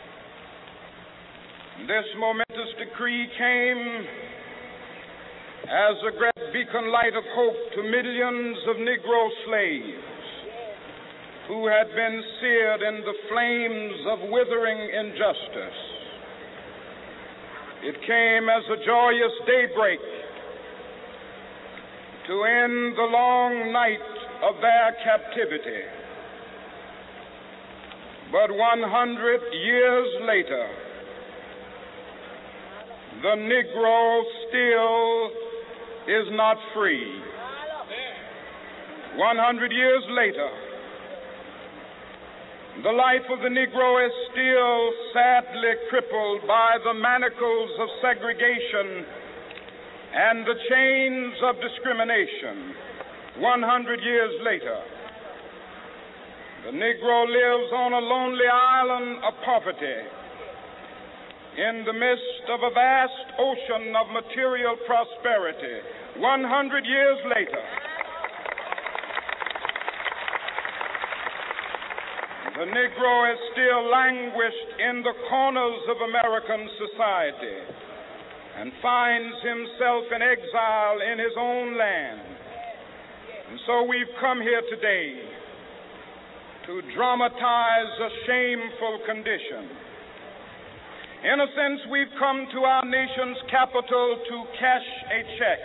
This momentous decree came as a great beacon light of hope to millions of Negro slaves who had been seared in the flames of withering injustice. It came as a joyous daybreak to end the long night of their captivity. But one hundred years later, the Negro still is not free. One hundred years later, the life of the Negro is still sadly crippled by the manacles of segregation and the chains of discrimination. One hundred years later, the Negro lives on a lonely island of poverty in the midst of a vast ocean of material prosperity. One hundred years later, the Negro is still languished in the corners of American society and finds himself in exile in his own land. And so we've come here today to dramatize a shameful condition. In a sense, we've come to our nation's capital to cash a check.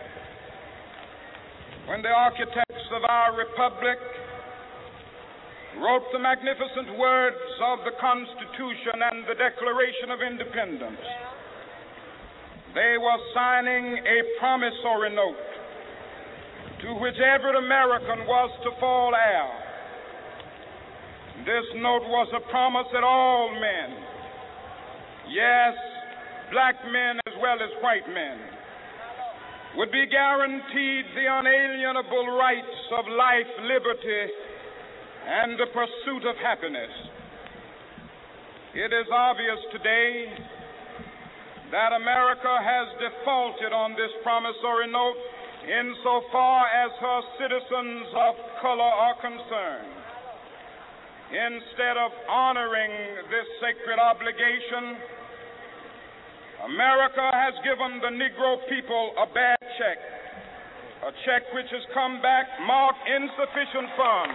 When the architects of our republic wrote the magnificent words of the Constitution and the Declaration of Independence, they were signing a promissory note to which every American was to fall heir. This note was a promise that all men, yes, black men as well as white men, would be guaranteed the unalienable rights of life, liberty, and the pursuit of happiness. It is obvious today that America has defaulted on this promissory note insofar as her citizens of color are concerned. Instead of honoring this sacred obligation, America has given the Negro people a bad check, a check which has come back marked insufficient funds.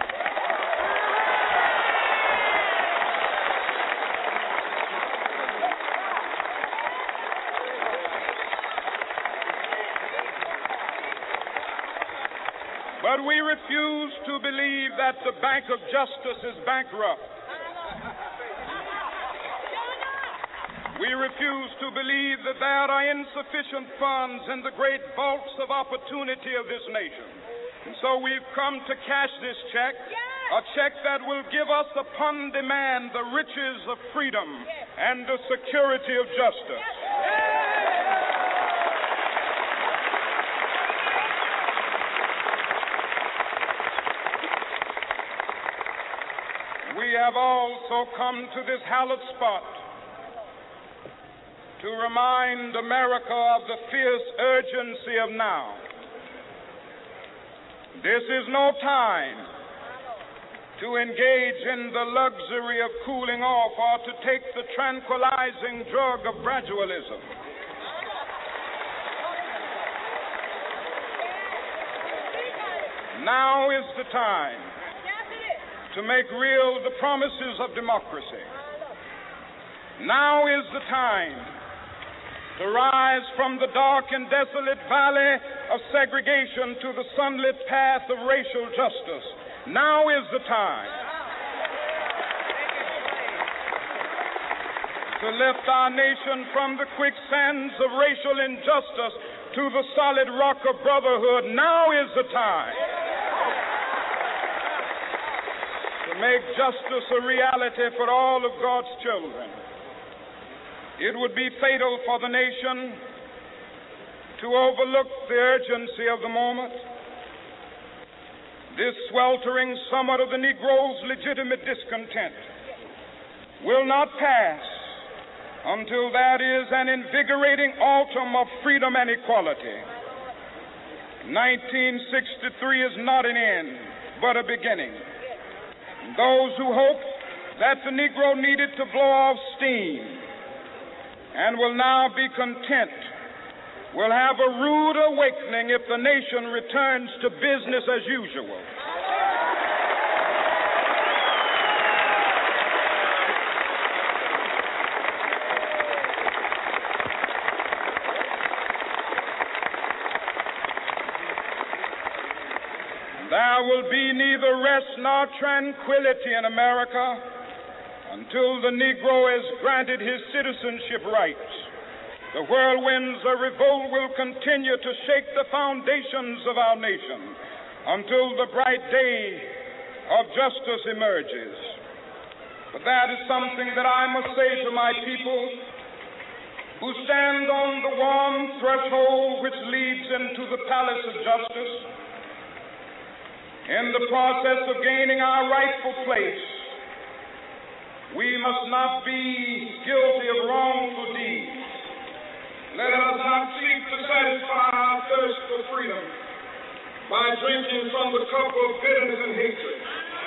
But we refuse to believe that the Bank of Justice is bankrupt. We refuse to believe that there are insufficient funds in the great vaults of opportunity of this nation. And so we've come to cash this check, a check that will give us upon demand the riches of freedom and the security of justice. We have also come to this hallowed spot to remind America of the fierce urgency of now. This is no time to engage in the luxury of cooling off or to take the tranquilizing drug of gradualism. Now is the time to make real the promises of democracy. Now is the time to rise from the dark and desolate valley of segregation to the sunlit path of racial justice. Now is the time to lift our nation from the quicksands of racial injustice to the solid rock of brotherhood. Now is the time to make justice a reality for all of God's children. It would be fatal for the nation to overlook the urgency of the moment. This sweltering summit of the Negro's legitimate discontent will not pass until that is an invigorating autumn of freedom and equality. nineteen sixty-three is not an end, but a beginning. Those who hope that the Negro needed to blow off steam and will now be content will have a rude awakening if the nation returns to business as usual. There will be neither rest nor tranquility in America until the Negro is granted his citizenship rights. The whirlwinds of revolt will continue to shake the foundations of our nation until the bright day of justice emerges. But that is something that I must say to my people who stand on the warm threshold which leads into the palace of justice. In the process of gaining our rightful place, we must not be guilty of wrongful deeds. Let us not seek to satisfy our thirst for freedom by drinking from the cup of bitterness and hatred.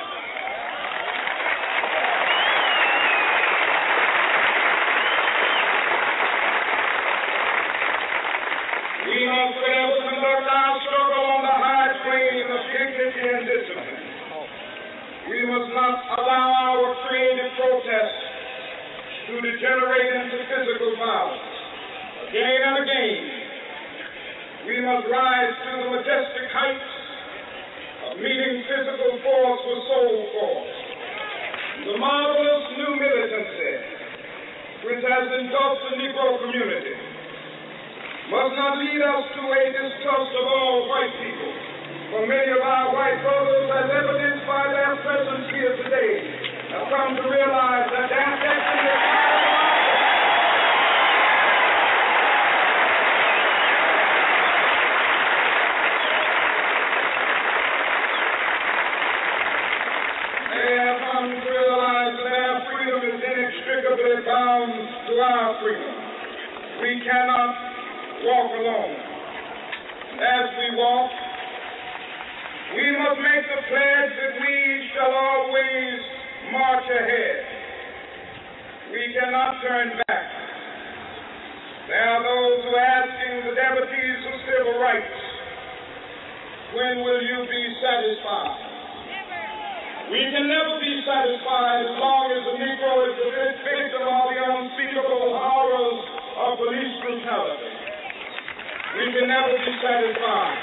We must fail to conduct our struggle on the high plane of dignity and discipline. We must not allow our creative protest to degenerate into physical violence. Again and again, we must rise to the majestic heights of meeting physical force with soul force. The marvelous new militancy which has engulfed the Negro community must not lead us to a distrust of all white people. For many of our white brothers, as evidenced by their presence here today, have come to realize that their destiny is bound to our freedom. We cannot walk alone. As we walk, we must make the pledge that we shall always march ahead. We cannot turn back. There are those who are asking the devotees of civil rights, when will you be satisfied? We can never be satisfied as long as the Negro is the victim of the unspeakable horrors of police brutality. We can never be satisfied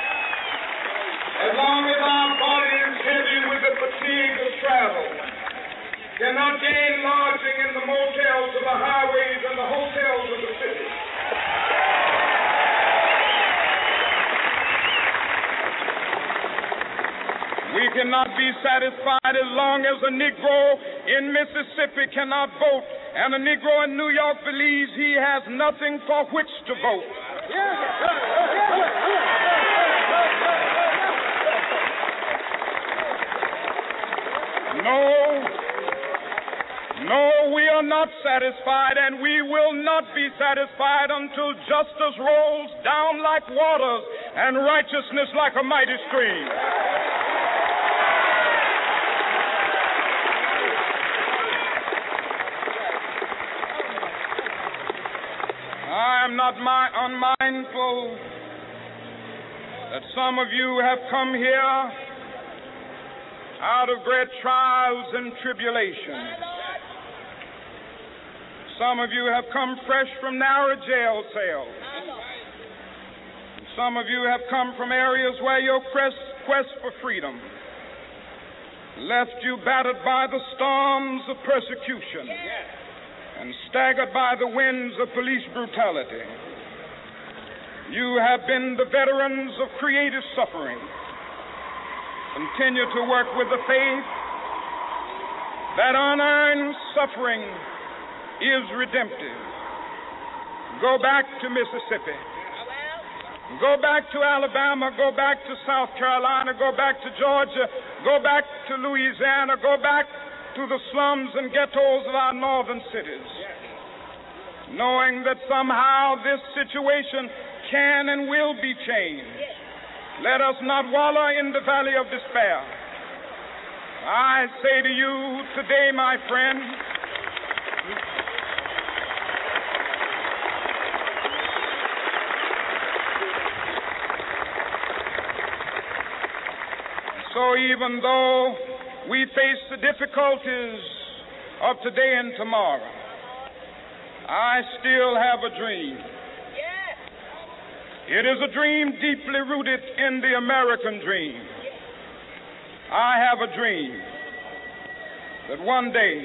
as long as our body is heavy with the fatigue of travel, cannot gain lodging in the motels of the highways and the hotels of the city. We cannot be satisfied as long as a Negro in Mississippi cannot vote and a Negro in New York believes he has nothing for which to vote. No, no, we are not satisfied, and we will not be satisfied until justice rolls down like waters and righteousness like a mighty stream. I am not my, unmindful that some of you have come here out of great trials and tribulations. Some of you have come fresh from narrow jail cells. Some of you have come from areas where your quest, quest for freedom left you battered by the storms of persecution and staggered by the winds of police brutality. You have been the veterans of creative suffering. Continue to work with the faith that unearned suffering is redemptive. Go back to Mississippi. Go back to Alabama. Go back to South Carolina. Go back to Georgia. Go back to Louisiana. Go back to the slums and ghettos of our northern cities, knowing that somehow this situation can and will be changed. Let us not wallow in the valley of despair. I say to you today, my friend, so even though we face the difficulties of today and tomorrow, I still have a dream. It is a dream deeply rooted in the American dream. I have a dream that one day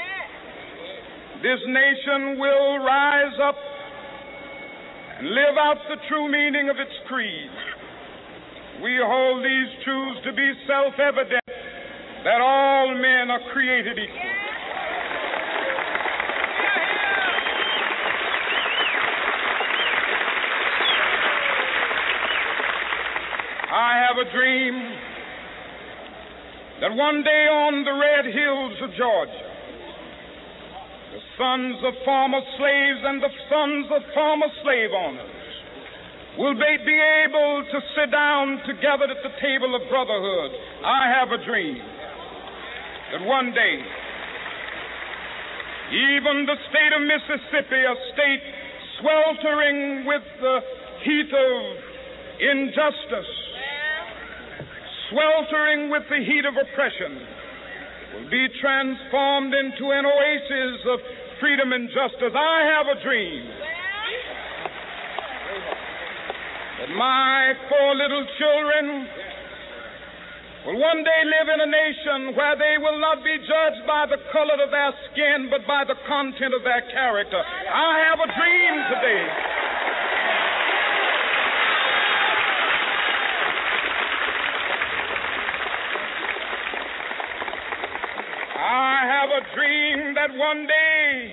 this nation will rise up and live out the true meaning of its creed. We hold these truths to be self-evident, that all men are created equal. I have a dream that one day on the red hills of Georgia, the sons of former slaves and the sons of former slave owners will be, be able to sit down together at the table of brotherhood. I have a dream that one day, even the state of Mississippi, a state sweltering with the heat of injustice, sweltering with the heat of oppression, will be transformed into an oasis of freedom and justice. I have a dream that my four little children will one day live in a nation where they will not be judged by the color of their skin, but by the content of their character. I have a dream today. I have a dream that one day,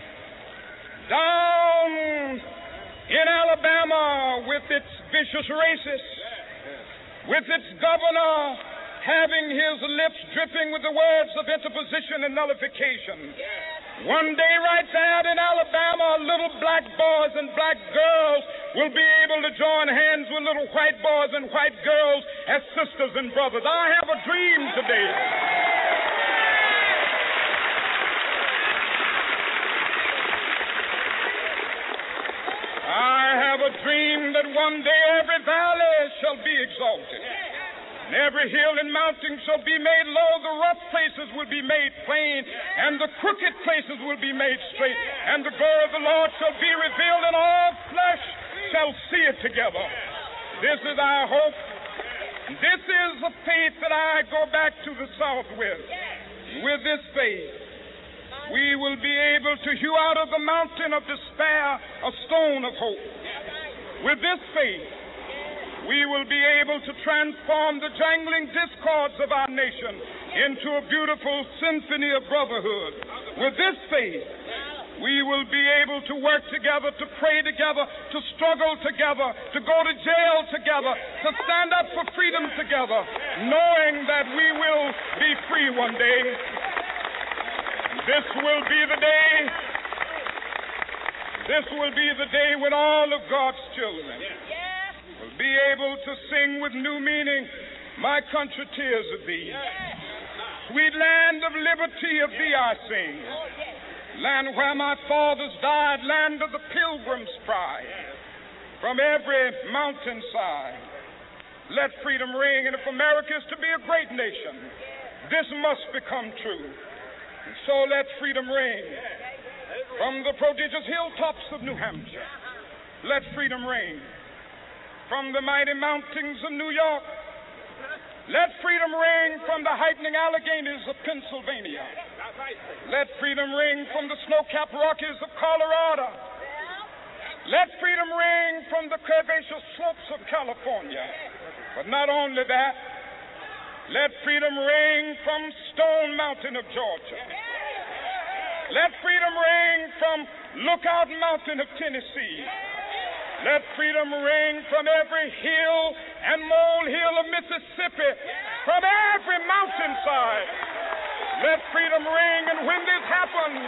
down in Alabama, with its vicious racists, with its governor having his lips dripping with the words of interposition and nullification, one day right there in Alabama, little black boys and black girls will be able to join hands with little white boys and white girls as sisters and brothers. I have a dream today. I have a dream that one day every valley shall be exalted, and every hill and mountain shall be made low. The rough places will be made plain, and the crooked places will be made straight, and the glory of the Lord shall be revealed, and all flesh shall see it together. This is our hope. This is the faith that I go back to the South with. With this faith, we will be able to hew out of the mountain of despair a stone of hope. With this faith, we will be able to transform the jangling discords of our nation into a beautiful symphony of brotherhood. With this faith, we will be able to work together, to pray together, to struggle together, to go to jail together, to stand up for freedom together, knowing that we will be free one day. This will be the day, this will be the day when all of God's children will be able to sing with new meaning, my country, tears of thee. Sweet land of liberty, of thee I sing. Land where my fathers died, land of the pilgrim's pride. From every mountainside, let freedom ring. And if America is to be a great nation, this must become true. And so let freedom ring from the prodigious hilltops of New Hampshire. Let freedom ring from the mighty mountains of New York. Let freedom ring from the heightening Alleghanies of Pennsylvania. Let freedom ring from the snow-capped Rockies of Colorado. Let freedom ring from the curvaceous slopes of California. But not only that, Let freedom ring from Stone Mountain of Georgia. Let freedom ring from Lookout Mountain of Tennessee. Let freedom ring from every hill and molehill of Mississippi, from every mountainside. Let freedom ring, and when this happens,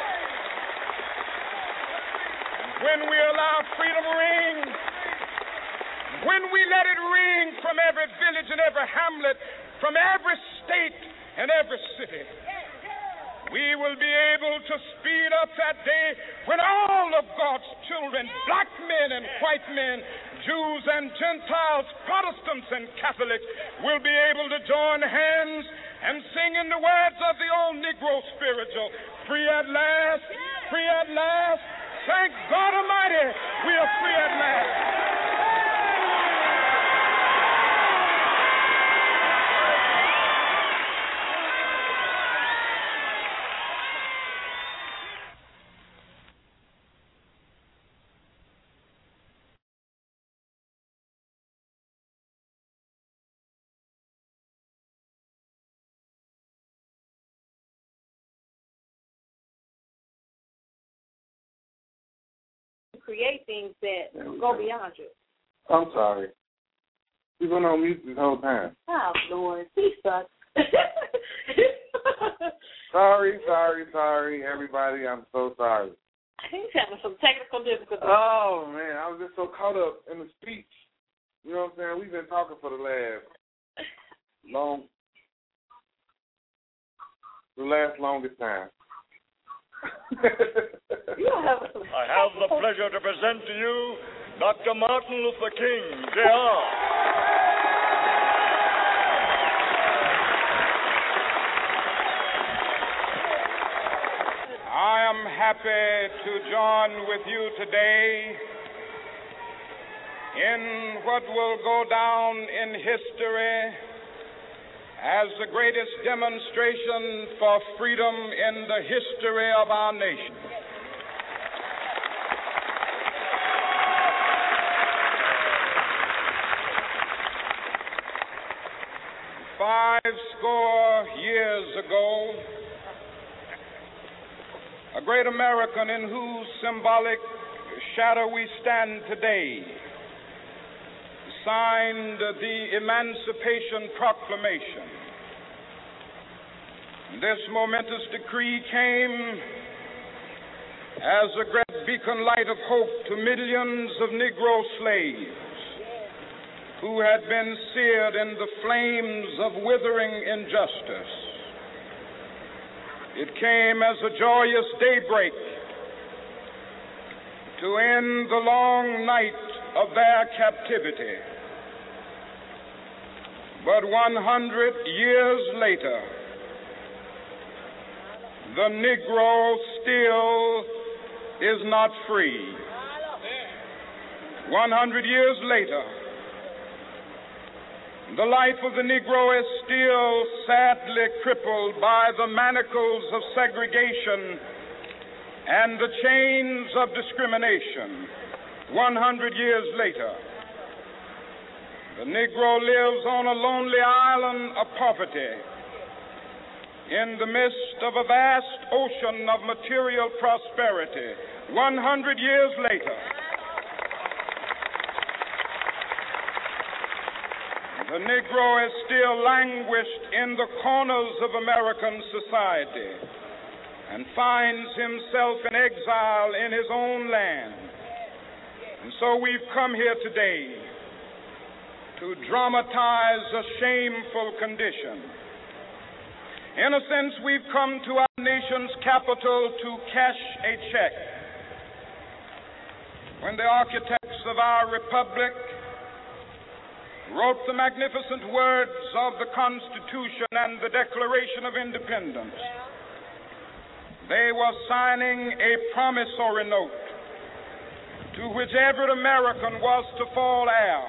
when we allow freedom ring, when we let it ring from every village and every hamlet, from every state and every city, we will be able to speed up that day when all of God's children, black men and white men, Jews and Gentiles, Protestants and Catholics, will be able to join hands and sing in the words of the old Negro spiritual, free at last, free at last. Thank God Almighty, we are free at last. Create things that go go. beyond you. I'm sorry. You've been on mute this whole time. Oh, Lord. He sucks. Sorry, sorry, sorry, everybody. I'm so sorry. He's having some technical difficulties. Oh, man. I was just so caught up in the speech. You know what I'm saying? We've been talking for the last long, the last longest time. You don't have some I have the pleasure to present to you Doctor Martin Luther King, J R I am happy to join with you today in what will go down in history as the greatest demonstration for freedom in the history of our nation. Five score years ago, a great American in whose symbolic shadow we stand today signed the Emancipation Proclamation. This momentous decree came as a great beacon light of hope to millions of Negro slaves who had been seared in the flames of withering injustice. It came as a joyous daybreak to end the long night of their captivity. But one hundred years later, the Negro still is not free. One hundred years later, the life of the Negro is still sadly crippled by the manacles of segregation and the chains of discrimination. One hundred years later, the Negro lives on a lonely island of poverty in the midst of a vast ocean of material prosperity. One hundred years later, the Negro is still languished in the corners of American society and finds himself in exile in his own land. And so we've come here today to dramatize a shameful condition. In a sense, we've come to our nation's capital to cash a check. When the architects of our republic wrote the magnificent words of the Constitution and the Declaration of Independence, they were signing a promissory note to which every American was to fall heir.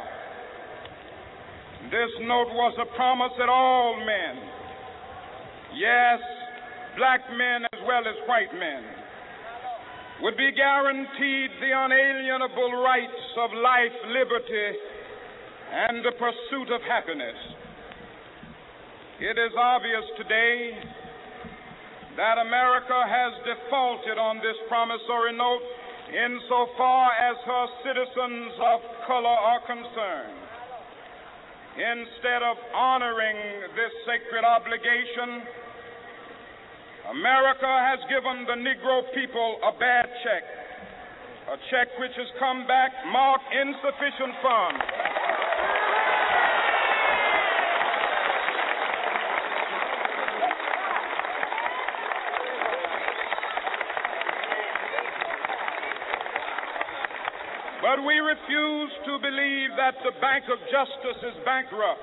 This note was a promise that all men, yes, black men as well as white men, would be guaranteed the unalienable rights of life, liberty, and the pursuit of happiness. It is obvious today that America has defaulted on this promissory note insofar as her citizens of color are concerned. Instead of honoring this sacred obligation, America has given the Negro people a bad check, a check which has come back marked insufficient funds. But we refuse to believe that the Bank of Justice is bankrupt.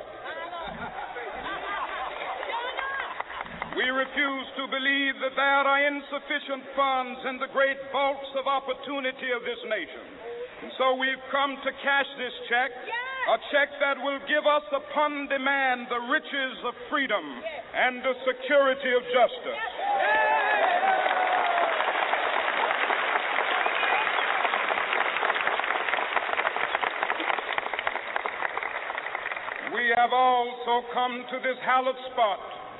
We refuse to believe that there are insufficient funds in the great vaults of opportunity of this nation. And so we've come to cash this check, a check that will give us upon demand the riches of freedom and the security of justice. We have also come to this hallowed spot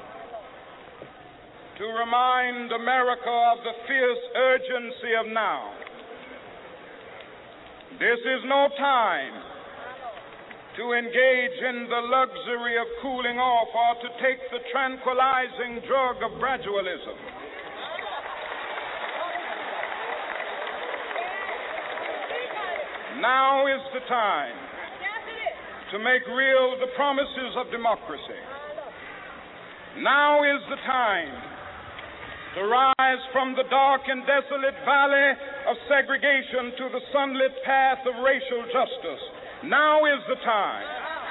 to remind America of the fierce urgency of now. This is no time to engage in the luxury of cooling off or to take the tranquilizing drug of gradualism. Now is the time to make real the promises of democracy. Now is the time to rise from the dark and desolate valley of segregation to the sunlit path of racial justice. Now is the time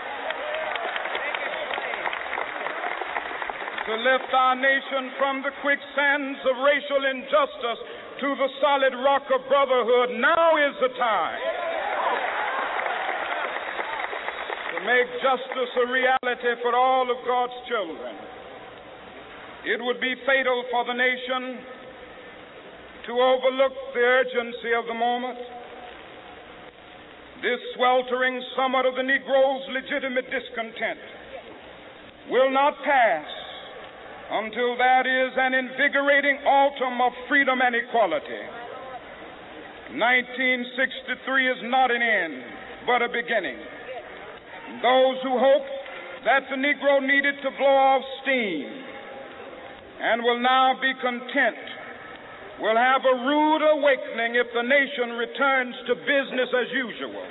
to lift our nation from the quicksands of racial injustice to the solid rock of brotherhood. Now is the time to make justice a reality for all of God's children. It would be fatal for the nation to overlook the urgency of the moment. This sweltering summit of the Negro's legitimate discontent will not pass until that is an invigorating autumn of freedom and equality. nineteen sixty-three is not an end, but a beginning. Those who hope that the Negro needed to blow off steam and will now be content will have a rude awakening if the nation returns to business as usual.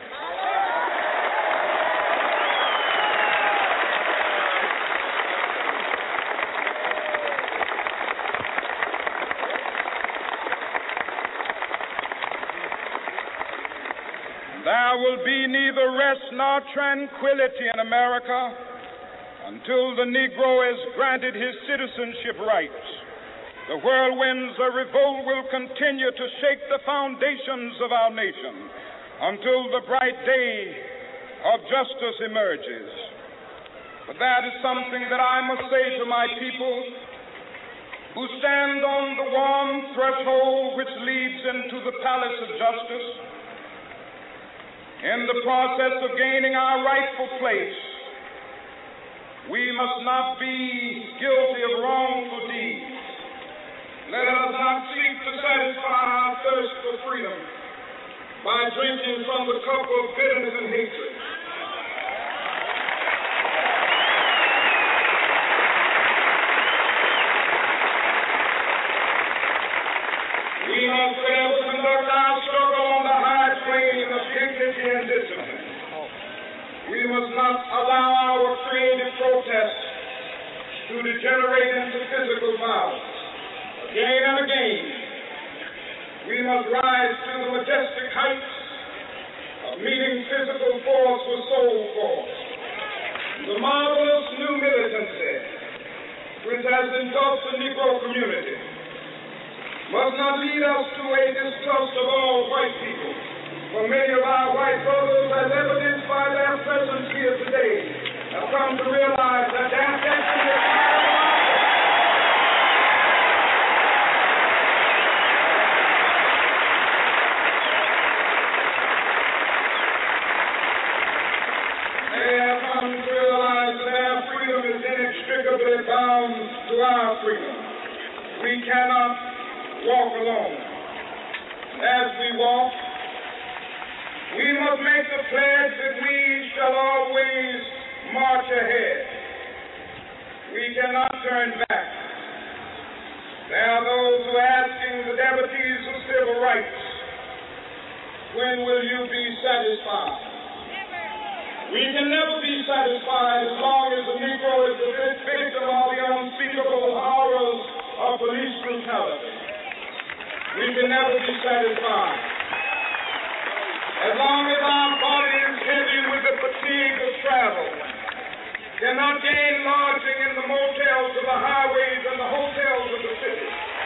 There will be neither rest nor tranquility in America until the Negro is granted his citizenship rights. The whirlwinds of revolt will continue to shake the foundations of our nation until the bright day of justice emerges. But that is something that I must say to my people who stand on the warm threshold which leads into the palace of justice. In the process of gaining our rightful place, we must not be guilty of wrongful deeds. Let us not seek to satisfy our thirst for freedom by drinking from the cup of bitterness and hatred. We must fail to conduct our struggle on the high plane of dignity and discipline. We must not allow our creative protests to degenerate into physical violence. Again and again, we must rise to the majestic heights of meeting physical force with soul force. The marvelous new militancy which has engulfed the Negro community must not lead us to a distrust of all white people. For many of our white brothers, as evidenced by their presence here today, have come to realize that their destiny is not They have come to realize that their freedom is inextricably we cannot walk alone. As we walk, we must make the pledge that we shall always march ahead. We cannot turn back. There are those who are asking the devotees of civil rights, when will you be satisfied? We can never be satisfied as long as the Negro is the victim of the unspeakable horrors of police brutality. We can never be satisfied. As long as our body is heavy with the fatigue of travel, cannot gain lodging in the motels of the highways and the hotels of the city.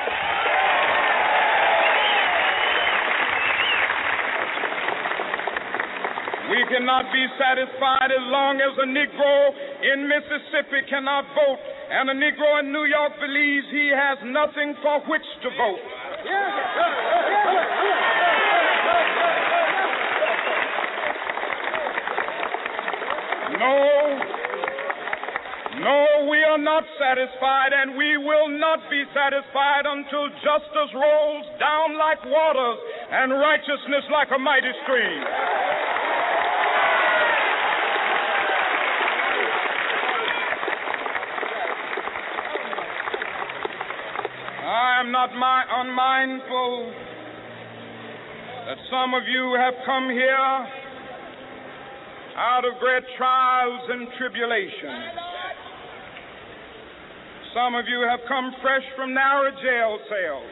We cannot be satisfied as long as a Negro in Mississippi cannot vote, and a Negro in New York believes he has nothing for which to vote. No, no, we are not satisfied, and we will not be satisfied until justice rolls down like waters and righteousness like a mighty stream. I am not my, unmindful that some of you have come here out of great trials and tribulations. Some of you have come fresh from narrow jail cells.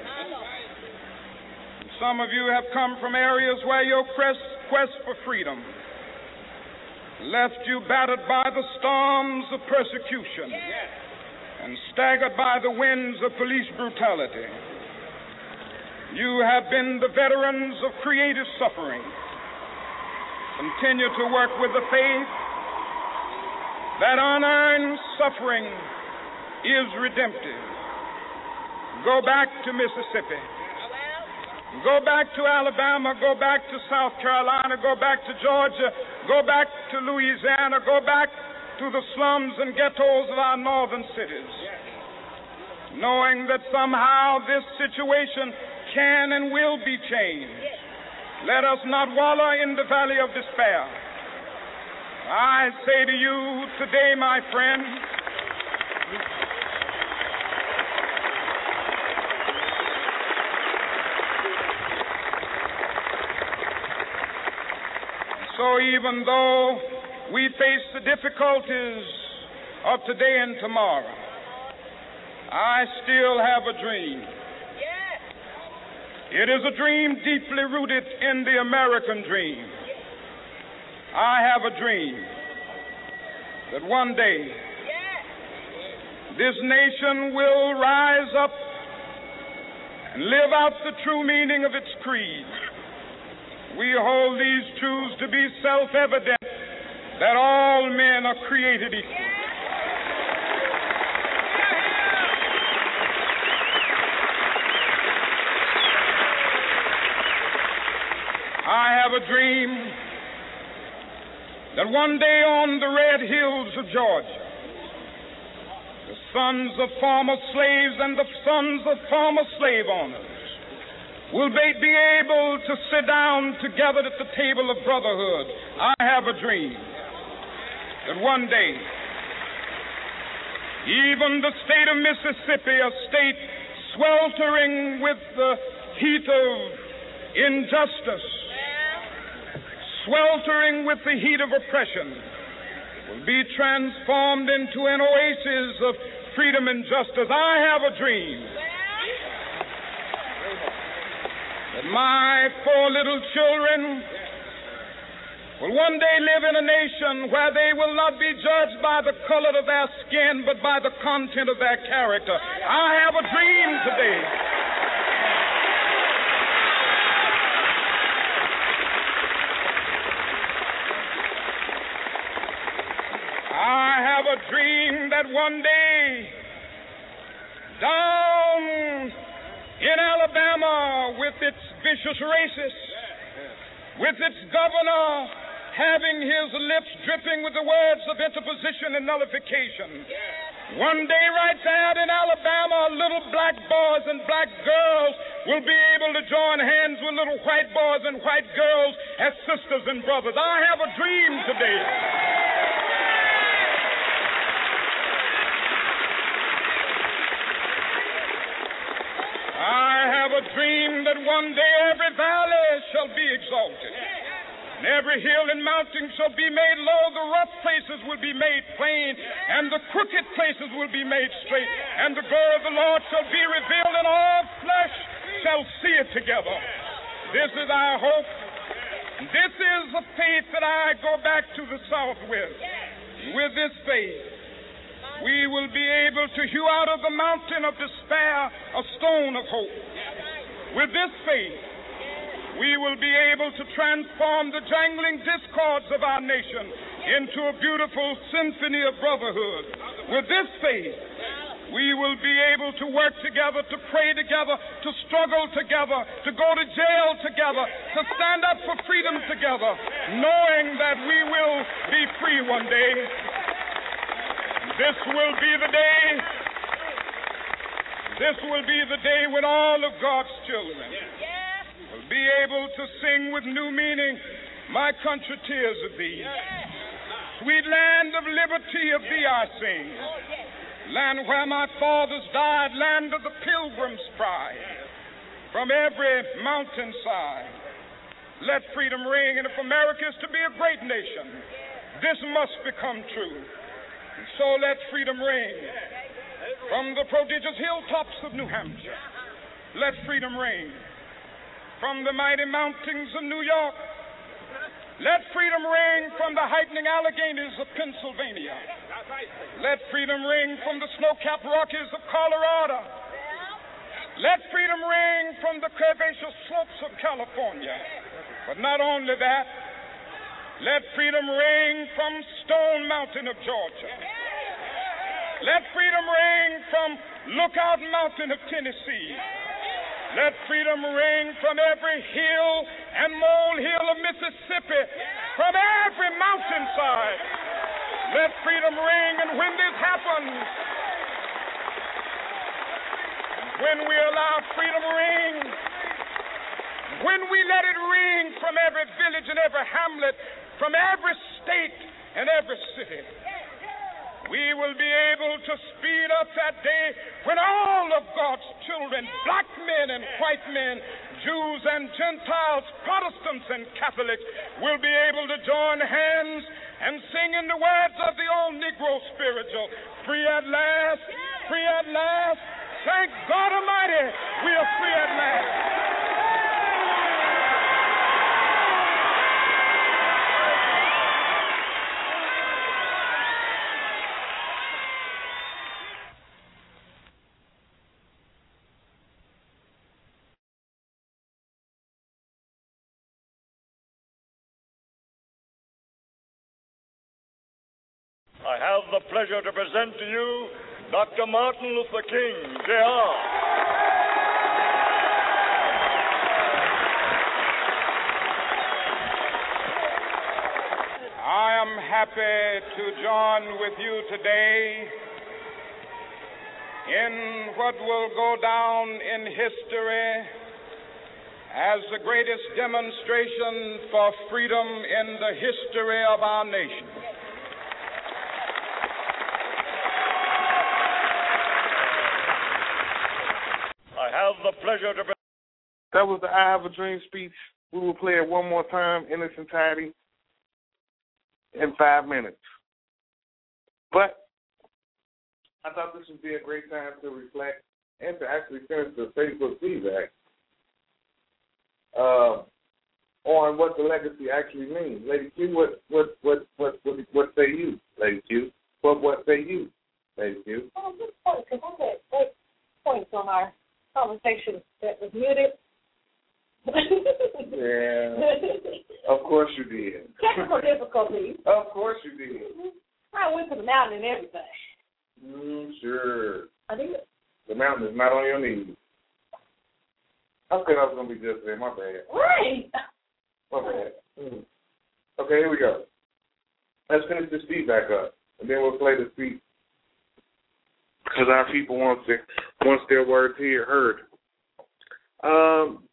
Some of you have come from areas where your quest, quest for freedom left you battered by the storms of persecution and staggered by the winds of police brutality. You have been the veterans of creative suffering. Continue to work with the faith that unearned suffering is redemptive. Go back to Mississippi. Go back to Alabama. Go back to South Carolina. Go back to Georgia. Go back to Louisiana. Go back to the slums and ghettos of our northern cities, knowing that somehow this situation can and will be changed. Let us not wallow in the valley of despair. I say to you today, my friend, so even though we face the difficulties of today and tomorrow, I still have a dream. It is a dream deeply rooted in the American dream. I have a dream that one day this nation will rise up and live out the true meaning of its creed. We hold these truths to be self-evident, that all men are created equal. I have a dream that one day on the red hills of Georgia, the sons of former slaves and the sons of former slave owners will be able to sit down together at the table of brotherhood. I have a dream that one day, even the state of Mississippi, a state sweltering with the heat of injustice, sweltering with the heat of oppression, will be transformed into an oasis of freedom and justice. I have a dream that my four little children will one day live in a nation where they will not be judged by the color of their skin, but by the content of their character. I have a dream today. I have a dream that one day, down in Alabama, with its vicious racists, with its governor having his lips dripping with the words of interposition and nullification, One day right there in Alabama, little black boys and black girls will be able to join hands with little white boys and white girls as sisters and brothers. I have a dream today. I have a dream that one day every valley shall be exalted. And every hill and mountain shall be made low, the rough places will be made plain, and the crooked places will be made straight, and the glory of the Lord shall be revealed, and all flesh shall see it together. This is our hope. This is the faith that I go back to the South with. With this faith, we will be able to hew out of the mountain of despair a stone of hope. With this faith, we will be able to transform the jangling discords of our nation into a beautiful symphony of brotherhood. With this faith, we will be able to work together, to pray together, to struggle together, to go to jail together, to stand up for freedom together, knowing that we will be free one day. This will be the day, this will be the day when all of God's children will be able to sing with new meaning, my country, tears of thee. Sweet land of liberty, of thee I sing. Land where my fathers died, land of the pilgrim's pride. From every mountainside, let freedom ring. And if America is to be a great nation, this must become true. And so let freedom ring. From the prodigious hilltops of New Hampshire, let freedom ring. From the mighty mountains of New York, let freedom ring. From the heightening Alleghanies of Pennsylvania, let freedom ring. From the snow-capped Rockies of Colorado, let freedom ring. From the curvaceous slopes of California. But not only that, let freedom ring from Stone Mountain of Georgia. Let freedom ring from Lookout Mountain of Tennessee. Let freedom ring from every hill and molehill of Mississippi, from every mountainside. Let freedom ring, and when this happens, when we allow freedom ring, when we let it ring from every village and every hamlet, from every state and every city, we will be able to speed up that day when all of God's children, black men and white men, Jews and Gentiles, Protestants and Catholics, will be able to join hands and sing in the words of the old Negro spiritual, free at last, free at last, thank God Almighty, we are free at last. I have the pleasure to present to you Doctor Martin Luther King, J R I am happy to join with you today in what will go down in history as the greatest demonstration for freedom in the history of our nation. I have the pleasure to present. That was the I Have a Dream speech. We will play it one more time in its entirety in five minutes. But I thought this would be a great time to reflect and to actually finish the Facebook feedback uh, on what the legacy actually means. Lady Q, what what what what what, what say you, Lady Q? What what say you, Lady Q? Oh, good point, because I had great points on our conversation that was muted. Yeah, of course you did. Technical difficulties. Of course you did. I went to the mountain and everything. Mm, sure. I did. The mountain is not on your knees. I said I was going to be just there. My bad. Right. My bad. Mm. Okay, here we go. Let's finish this feedback up, and then we'll play the speech because our people want their, wants their words here heard. Um,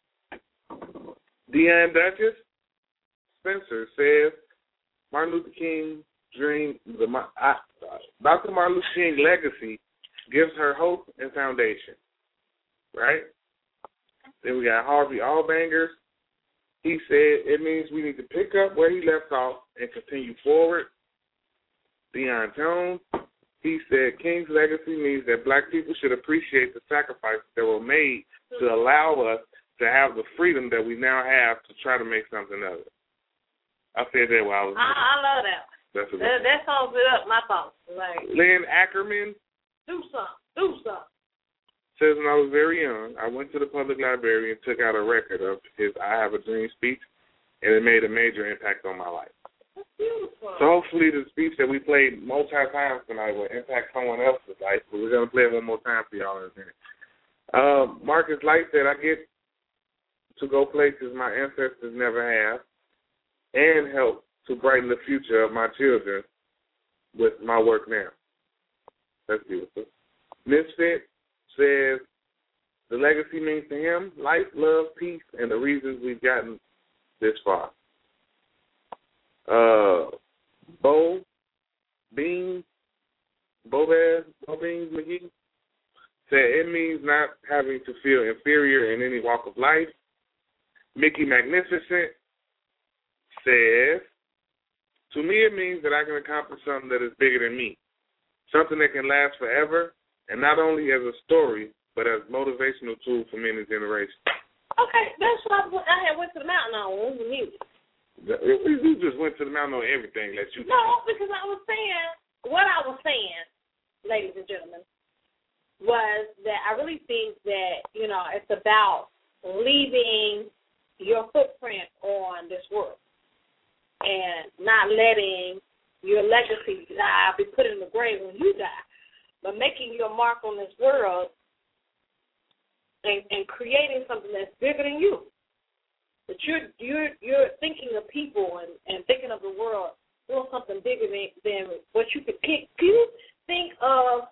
Deanne Duchess Spencer says Martin Luther King's dream, the uh, Doctor Martin Luther King's legacy gives her hope and foundation. Right? Then we got Harvey Allbangers. He said it means we need to pick up where he left off and continue forward. Deion Jones, he said King's legacy means that black people should appreciate the sacrifices that were made to allow us to have the freedom that we now have to try to make something of it. I said that while I was. I, I love that. That's what that, that sums it up, my thoughts. Like, Lynn Ackerman. Do something. Do something. Says when I was very young, I went to the public library and took out a record of his I Have a Dream speech, and it made a major impact on my life. That's beautiful. So hopefully the speech that we played multiple times tonight will impact someone else's life, but we're going to play it one more time for y'all in a minute. Um, Marcus Light said, I get to go places my ancestors never have and help to brighten the future of my children with my work now. That's beautiful. Misfit says the legacy means to him life, love, peace, and the reasons we've gotten this far. Uh, Bo Beans, Bobaz, Bo Beans McGee said it means not having to feel inferior in any walk of life. Mickey Magnificent says, to me it means that I can accomplish something that is bigger than me, something that can last forever, and not only as a story, but as a motivational tool for many generations. Okay, that's what I, I had went to the mountain on when we were music. We just went to the mountain on everything that you. No, because I was saying, what I was saying, ladies and gentlemen, was that I really think that, you know, it's about leaving your footprint on this world and not letting your legacy die, be put in the grave when you die, but making your mark on this world and, and creating something that's bigger than you. That you're you're you're thinking of people and, and thinking of the world, doing something bigger than, than what you could pick. Can you think of?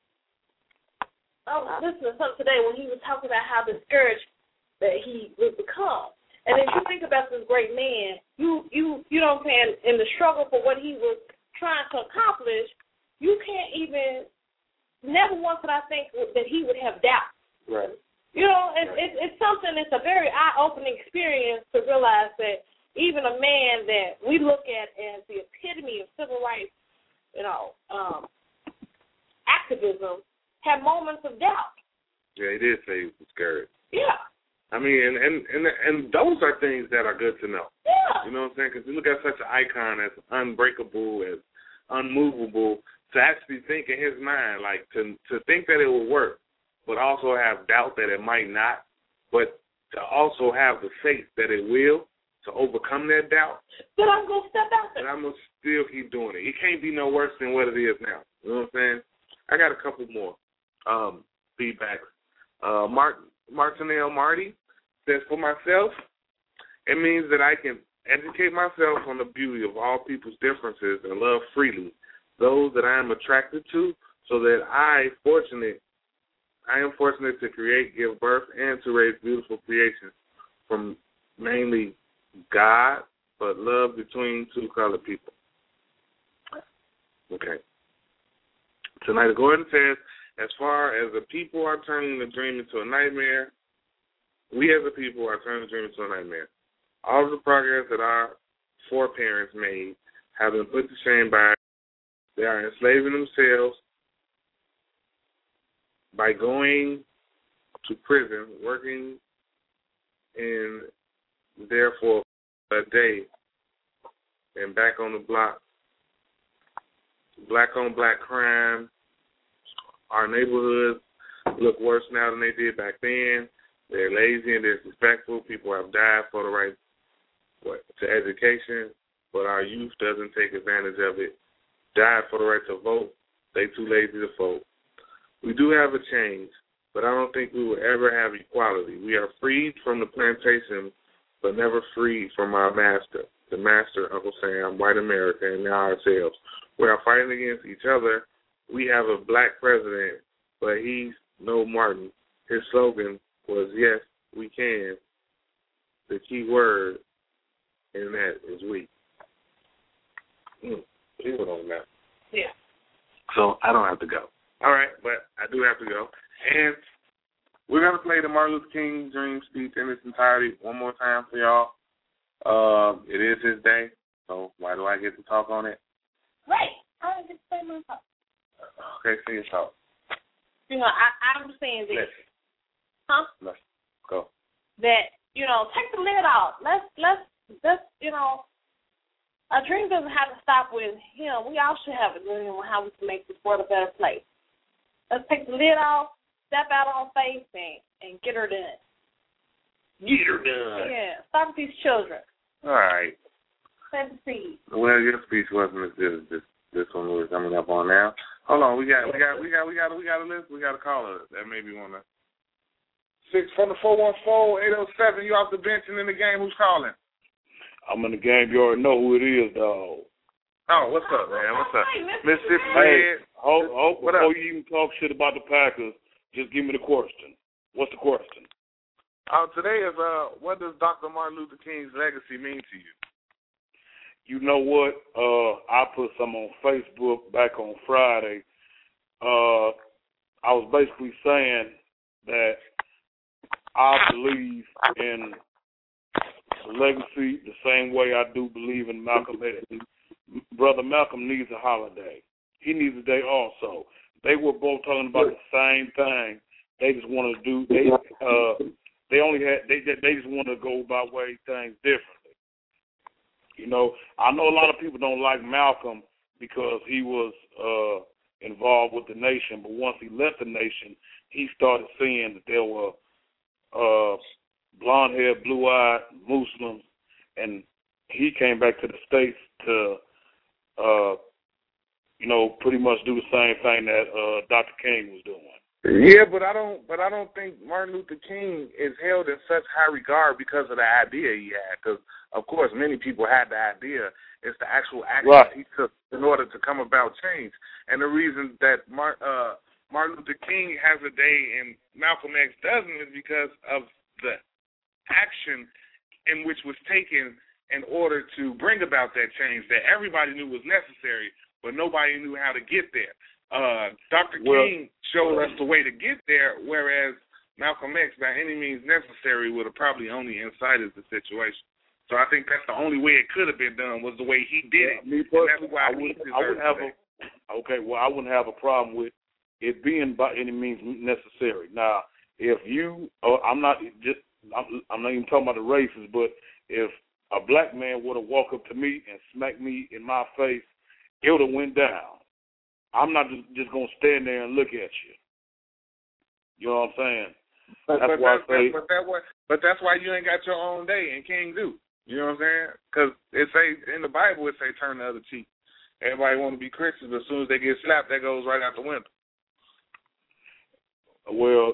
I was listening to something today when he was talking about how discouraged that he would become, and if you think about this great man, you you you know what I'm saying, in the struggle for what he was trying to accomplish, you can't even. Never once did I think that he would have doubt. Right. You know, it's, it's, it's something, it's a very eye-opening experience to realize that even a man that we look at as the epitome of civil rights, you know, um, activism, had moments of doubt. Yeah, he did say he was discouraged. Yeah. I mean, and, and, and, and those are things that are good to know. Yeah. You know what I'm saying? Because you look at such an icon as unbreakable, as unmovable, to actually think in his mind, like, to to think that it will work, but also have doubt that it might not, but to also have the faith that it will, to overcome that doubt. But I'm going to step out there. And I'm going to still keep doing it. It can't be no worse than what it is now. You know what I'm saying? I got a couple more um, feedbacks. Uh, Mark, Martinell Marty says, for myself, it means that I can educate myself on the beauty of all people's differences and love freely those that I am attracted to, so that I fortunate I am fortunate to create, give birth, and to raise beautiful creations from mainly God, but love between two colored people. Okay. Tonight, Gordon says, as far as the people are turning the dream into a nightmare, we as a people are turning the dream into a nightmare. All of the progress that our foreparents made have been put to shame by they are enslaving themselves by going to prison, working in there for a day, and back on the block. Black on black crime. Our neighborhoods look worse now than they did back then. They're lazy and disrespectful. People have died for the right what, to education, but our youth doesn't take advantage of it. Died for the right to vote. They too lazy to vote. We do have a change, but I don't think we will ever have equality. We are freed from the plantation, but never freed from our master, the master, Uncle Sam, white America, and now ourselves. We are fighting against each other, we have a black president, but he's no Martin. His slogan was, yes, we can. The key word in that is we. Mm, people don't know. Yeah. So I don't have to go. All right, but I do have to go. And we're going to play the Martin Luther King Dream speech in its entirety one more time for y'all. Uh, it is his day, so why do I get to talk on it? Right. I don't get to say my talk. Okay, see you talk. You know, I, I'm saying this. Let's, huh? let's go. That, you know, take the lid off. Let's, let's, let's, you know, a dream doesn't have to stop with him. We all should have a dream on how we can make this world a better place. Let's take the lid off, step out on faith, and, and get her done. Get her done. Yeah, stop with these children. All right. Plant the seed. Well, your speech wasn't as good as this this one we're coming up on now. Hold on, we got we got we got we got we got a list. We got a caller that maybe wanna. Six from the four one four eight zero seven. You off the bench and in the game. Who's calling? I'm in the game. You already know who it is, dog. Oh, what's up, man? What's up, Mississippi Hey, Red? hold, hold, What before up? you even talk shit about the Packers, just give me the question. What's the question? Uh, today is uh, what does Doctor Martin Luther King's legacy mean to you? You know what? Uh, I put some on Facebook back on Friday. Uh, I was basically saying that I believe in the legacy the same way I do believe in Malcolm X. Brother Malcolm needs a holiday. He needs a day also. They were both talking about the same thing. They just want to do. They uh, they only had. They they just want to go about way things differently. You know, I know a lot of people don't like Malcolm because he was uh, involved with the nation, but once he left the nation, he started seeing that there were uh, blonde-haired, blue-eyed Muslims, and he came back to the States to, uh, you know, pretty much do the same thing that uh, Doctor King was doing. Yeah, but I don't. But I don't think Martin Luther King is held in such high regard because of the idea he had. Because of course, many people had the idea. It's the actual action right. he took in order to come about change. And the reason that Mar- uh, Martin Luther King has a day and Malcolm X doesn't is because of the action in which was taken in order to bring about that change that everybody knew was necessary, but nobody knew how to get there. Uh, Doctor Well, King showed us the way to get there, whereas Malcolm X, by any means necessary, would have probably only incited the situation. So I think that's the only way it could have been done was the way he did it. Me personally, I wouldn't, I wouldn't have a okay. Well, I wouldn't have a problem with it being by any means necessary. Now, if you, uh, I'm not just, I'm, I'm not even talking about the races, but if a black man would have walked up to me and smacked me in my face, it would have went down. I'm not just, just going to stand there and look at you. You know what I'm saying? But, that's but, why that's, I say, but, that, but that's why you ain't got your own day, and King do. You know what I'm saying? Because it say in the Bible, it say turn the other cheek. Everybody want to be Christians, but as soon as they get slapped, that goes right out the window. Well,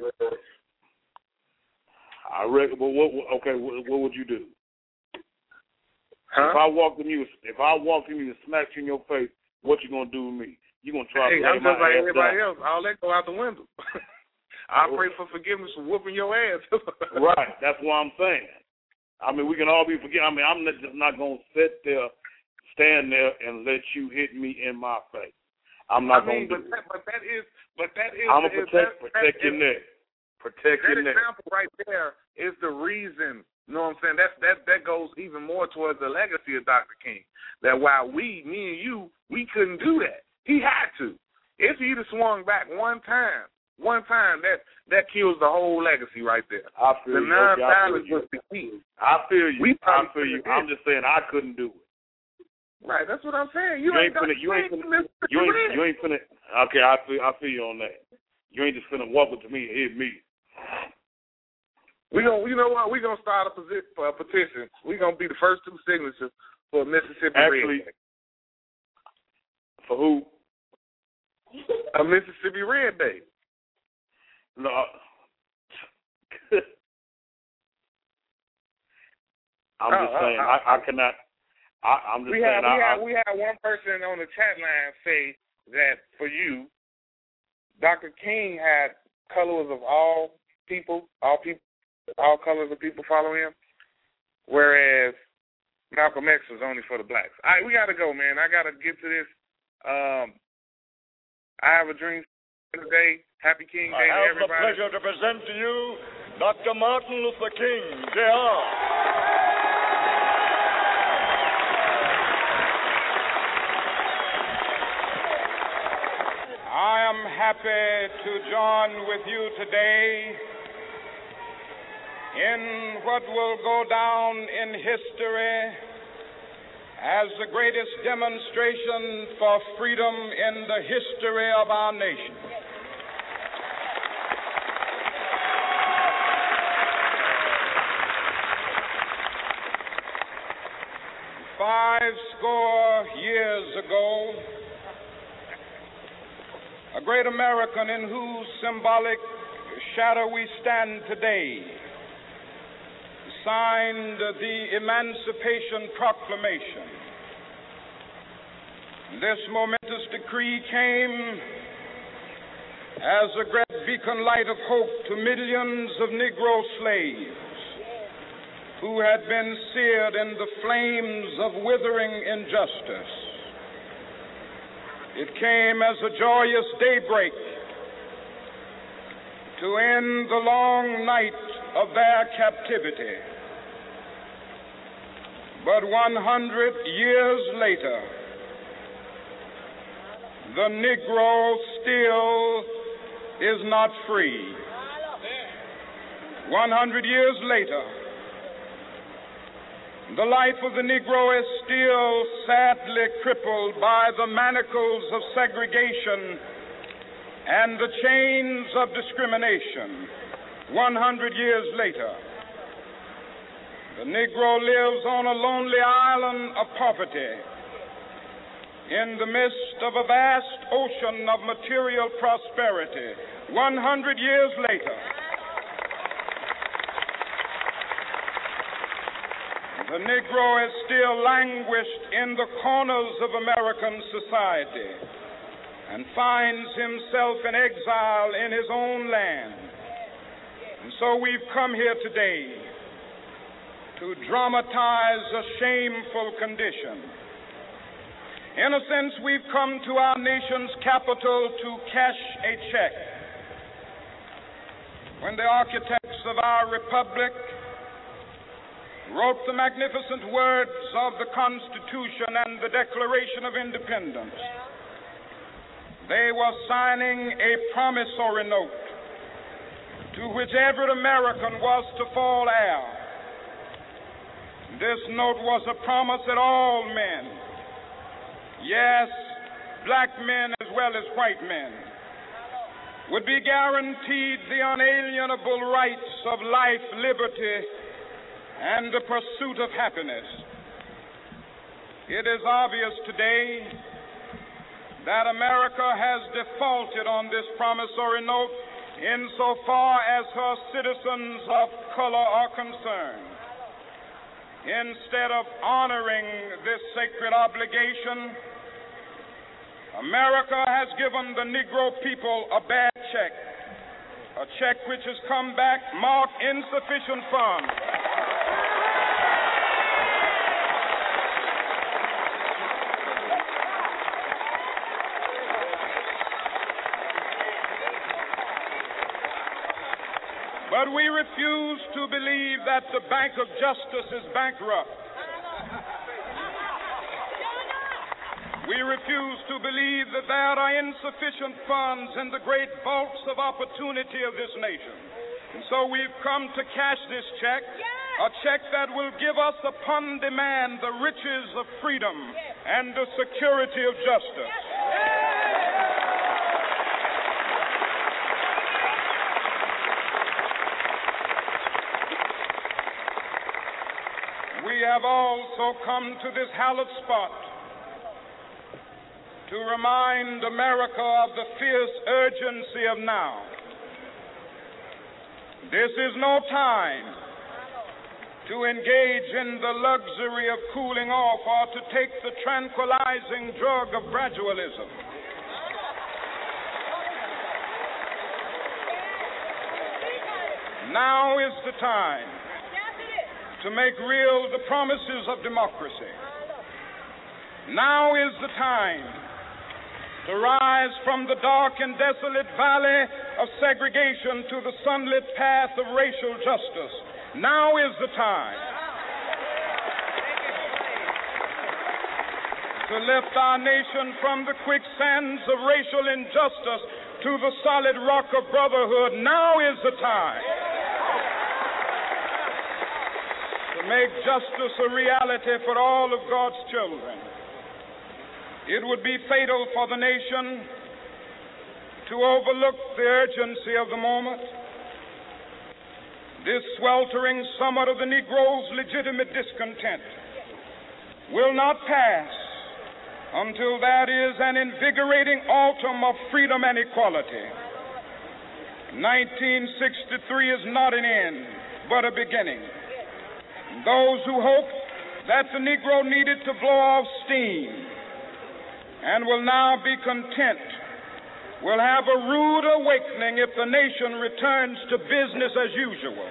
I reckon. Well, what, okay, what, what would you do? Huh? If I walked in you, if I walked in you and smacked you in your face, what you gonna do with me? You gonna try hey, to lay I'm my just like ass everybody down. else. All that go out the window. I pray for forgiveness for whooping your ass. Right. That's what I'm saying. I mean, we can all be forgiven. I mean, I'm not, just not gonna sit there, stand there, and let you hit me in my face. I'm not I mean, gonna do but that, but that is, but that is. I'm gonna protect, that, protect that, your is, neck. Protect that your neck. example right there is the reason. You know what I'm saying? That's that that goes even more towards the legacy of Doctor King. That while we, me and you, we couldn't do that. He had to. If he'd have swung back one time, one time, that that kills the whole legacy right there. I feel the you. non-violence Okay, was the key. I feel you. We I feel you. I'm just saying I couldn't do it. Right, that's what I'm saying. You, You ain't got finna. You ain't finna. Mister You ain't. Red. You ain't finna. Okay, I feel. I feel you on that. You ain't just finna walk up to me and hit me. We gonna, you know what? We gonna start a, posi- a petition. We gonna be the first two signatures for Mississippi Actually, Red Day. For who? A Mississippi Red Day. No. I'm just uh, saying. uh, I, I cannot. I, I'm just we saying. had we I, had we had one person on the chat line say that for you, Doctor King had colors of all people, all people, all colors of people follow him, whereas Malcolm X was only for the blacks. All right, we got to go, man. I got to get to this. Um, I have a dream today. Happy King Day to everybody. I have the pleasure to present to you Doctor Martin Luther King, J R I am happy to join with you today in what will go down in history as the greatest demonstration for freedom in the history of our nation. Five score years ago, a great American in whose symbolic shadow we stand today signed the Emancipation Proclamation. This momentous decree came as a great beacon light of hope to millions of Negro slaves who had been seared in the flames of withering injustice. It came as a joyous daybreak to end the long night of their captivity. But one hundred years later, the Negro still is not free. one hundred years later, the life of the Negro is still sadly crippled by the manacles of segregation and the chains of discrimination. one hundred years later, the Negro lives on a lonely island of poverty in the midst of a vast ocean of material prosperity. one hundred years later, the Negro is still languished in the corners of American society and finds himself in exile in his own land. And so we've come here today to dramatize a shameful condition. In a sense, we've come to our nation's capital to cash a check. When the architects of our republic wrote the magnificent words of the Constitution and the Declaration of Independence, they were signing a promissory note to which every American was to fall heir. This note was a promise that all men, yes, black men as well as white men, would be guaranteed the unalienable rights of life, liberty, and the pursuit of happiness. It is obvious today that America has defaulted on this promissory note insofar as her citizens of color are concerned. Instead of honoring this sacred obligation, America has given the Negro people a bad check, a check which has come back marked insufficient funds. But we refuse to believe that the Bank of Justice is bankrupt. We refuse to believe that there are insufficient funds in the great vaults of opportunity of this nation. And so we've come to cash this check, a check that will give us upon demand the riches of freedom and the security of justice. We have also come to this hallowed spot to remind America of the fierce urgency of now. This is no time to engage in the luxury of cooling off or to take the tranquilizing drug of gradualism. Now is the time to make real the promises of democracy. Now is the time to rise from the dark and desolate valley of segregation to the sunlit path of racial justice. Now is the time to lift our nation from the quicksands of racial injustice to the solid rock of brotherhood. Now is the time to make justice a reality for all of God's children. It would be fatal for the nation to overlook the urgency of the moment. This sweltering summit of the Negro's legitimate discontent will not pass until that is an invigorating autumn of freedom and equality. nineteen sixty-three is not an end, but a beginning. Those who hoped that the Negro needed to blow off steam and will now be content will have a rude awakening if the nation returns to business as usual.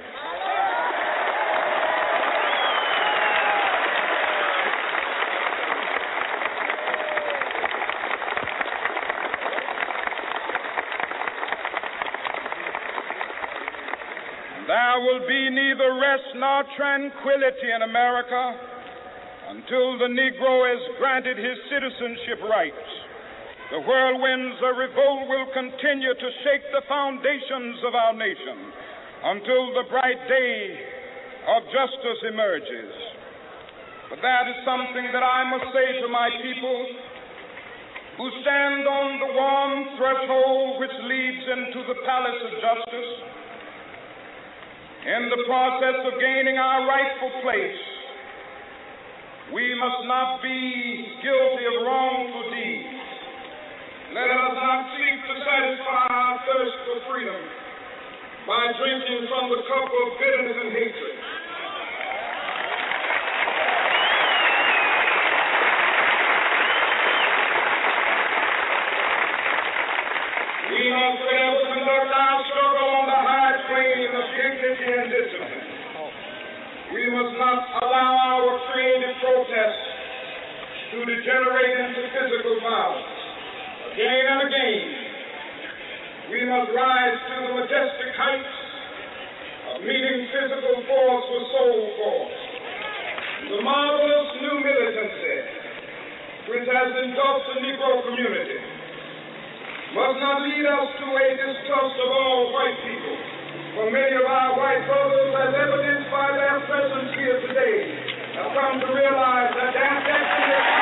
There will be neither rest nor tranquility in America until the Negro is granted his citizenship rights. The whirlwinds of revolt will continue to shake the foundations of our nation until the bright day of justice emerges. But that is something that I must say to my people who stand on the warm threshold which leads into the palace of justice. In the process of gaining our rightful place, we must not be guilty of wrongful deeds. Let us not seek to satisfy our thirst for freedom by drinking from the cup of bitterness and hatred. We must forever conduct our struggle on the high plane of dignity and discipline. We must not allow our creative protests to degenerate into physical violence. Again and again, we must rise to the majestic heights of meeting physical force with soul force. The marvelous new militancy which has engulfed the Negro community must not lead us to a distrust of all white people. For many of our white brothers, as evidenced by their presence here today, have come to realize that their destiny is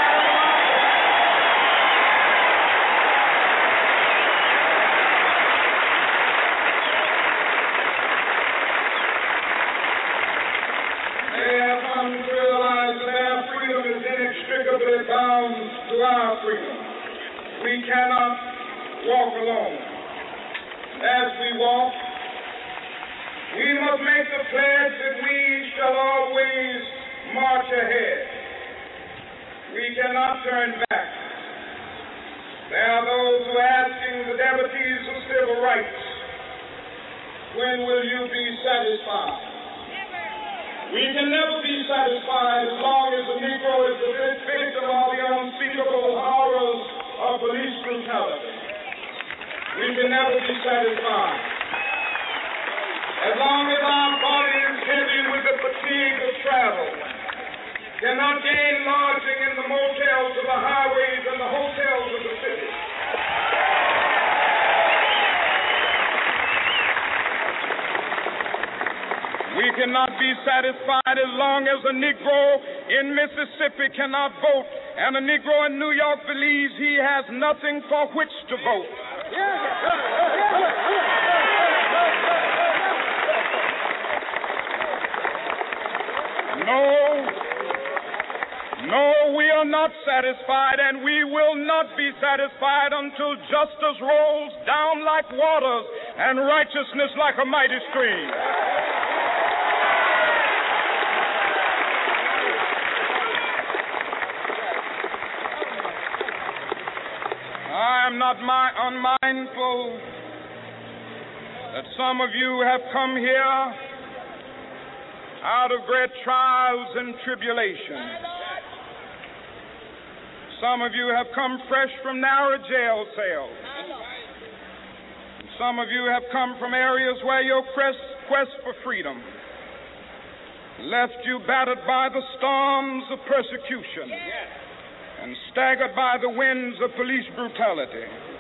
They have come to realize that their freedom is inextricably bound to our freedom. We cannot walk alone. As we walk, we must make the pledge that we shall always march ahead. We cannot turn back. There are those who are asking the devotees of civil rights, when will you be satisfied? We can never be satisfied as long as the Negro is the victim of the unspeakable horrors of police brutality. We can never be satisfied. As long as our body is heavy with the fatigue of travel, cannot gain lodging in the motels of the highways and the hotels of the city. We cannot be satisfied as long as a Negro in Mississippi cannot vote and a Negro in New York believes he has nothing for which to vote. No, no, we are not satisfied, and we will not be satisfied until justice rolls down like waters and righteousness like a mighty stream. I am not my unmindful that some of you have come here out of great trials and tribulations. Some of you have come fresh from narrow jail cells. Some of you have come from areas where your quest, quest for freedom left you battered by the storms of persecution and staggered by the winds of police brutality.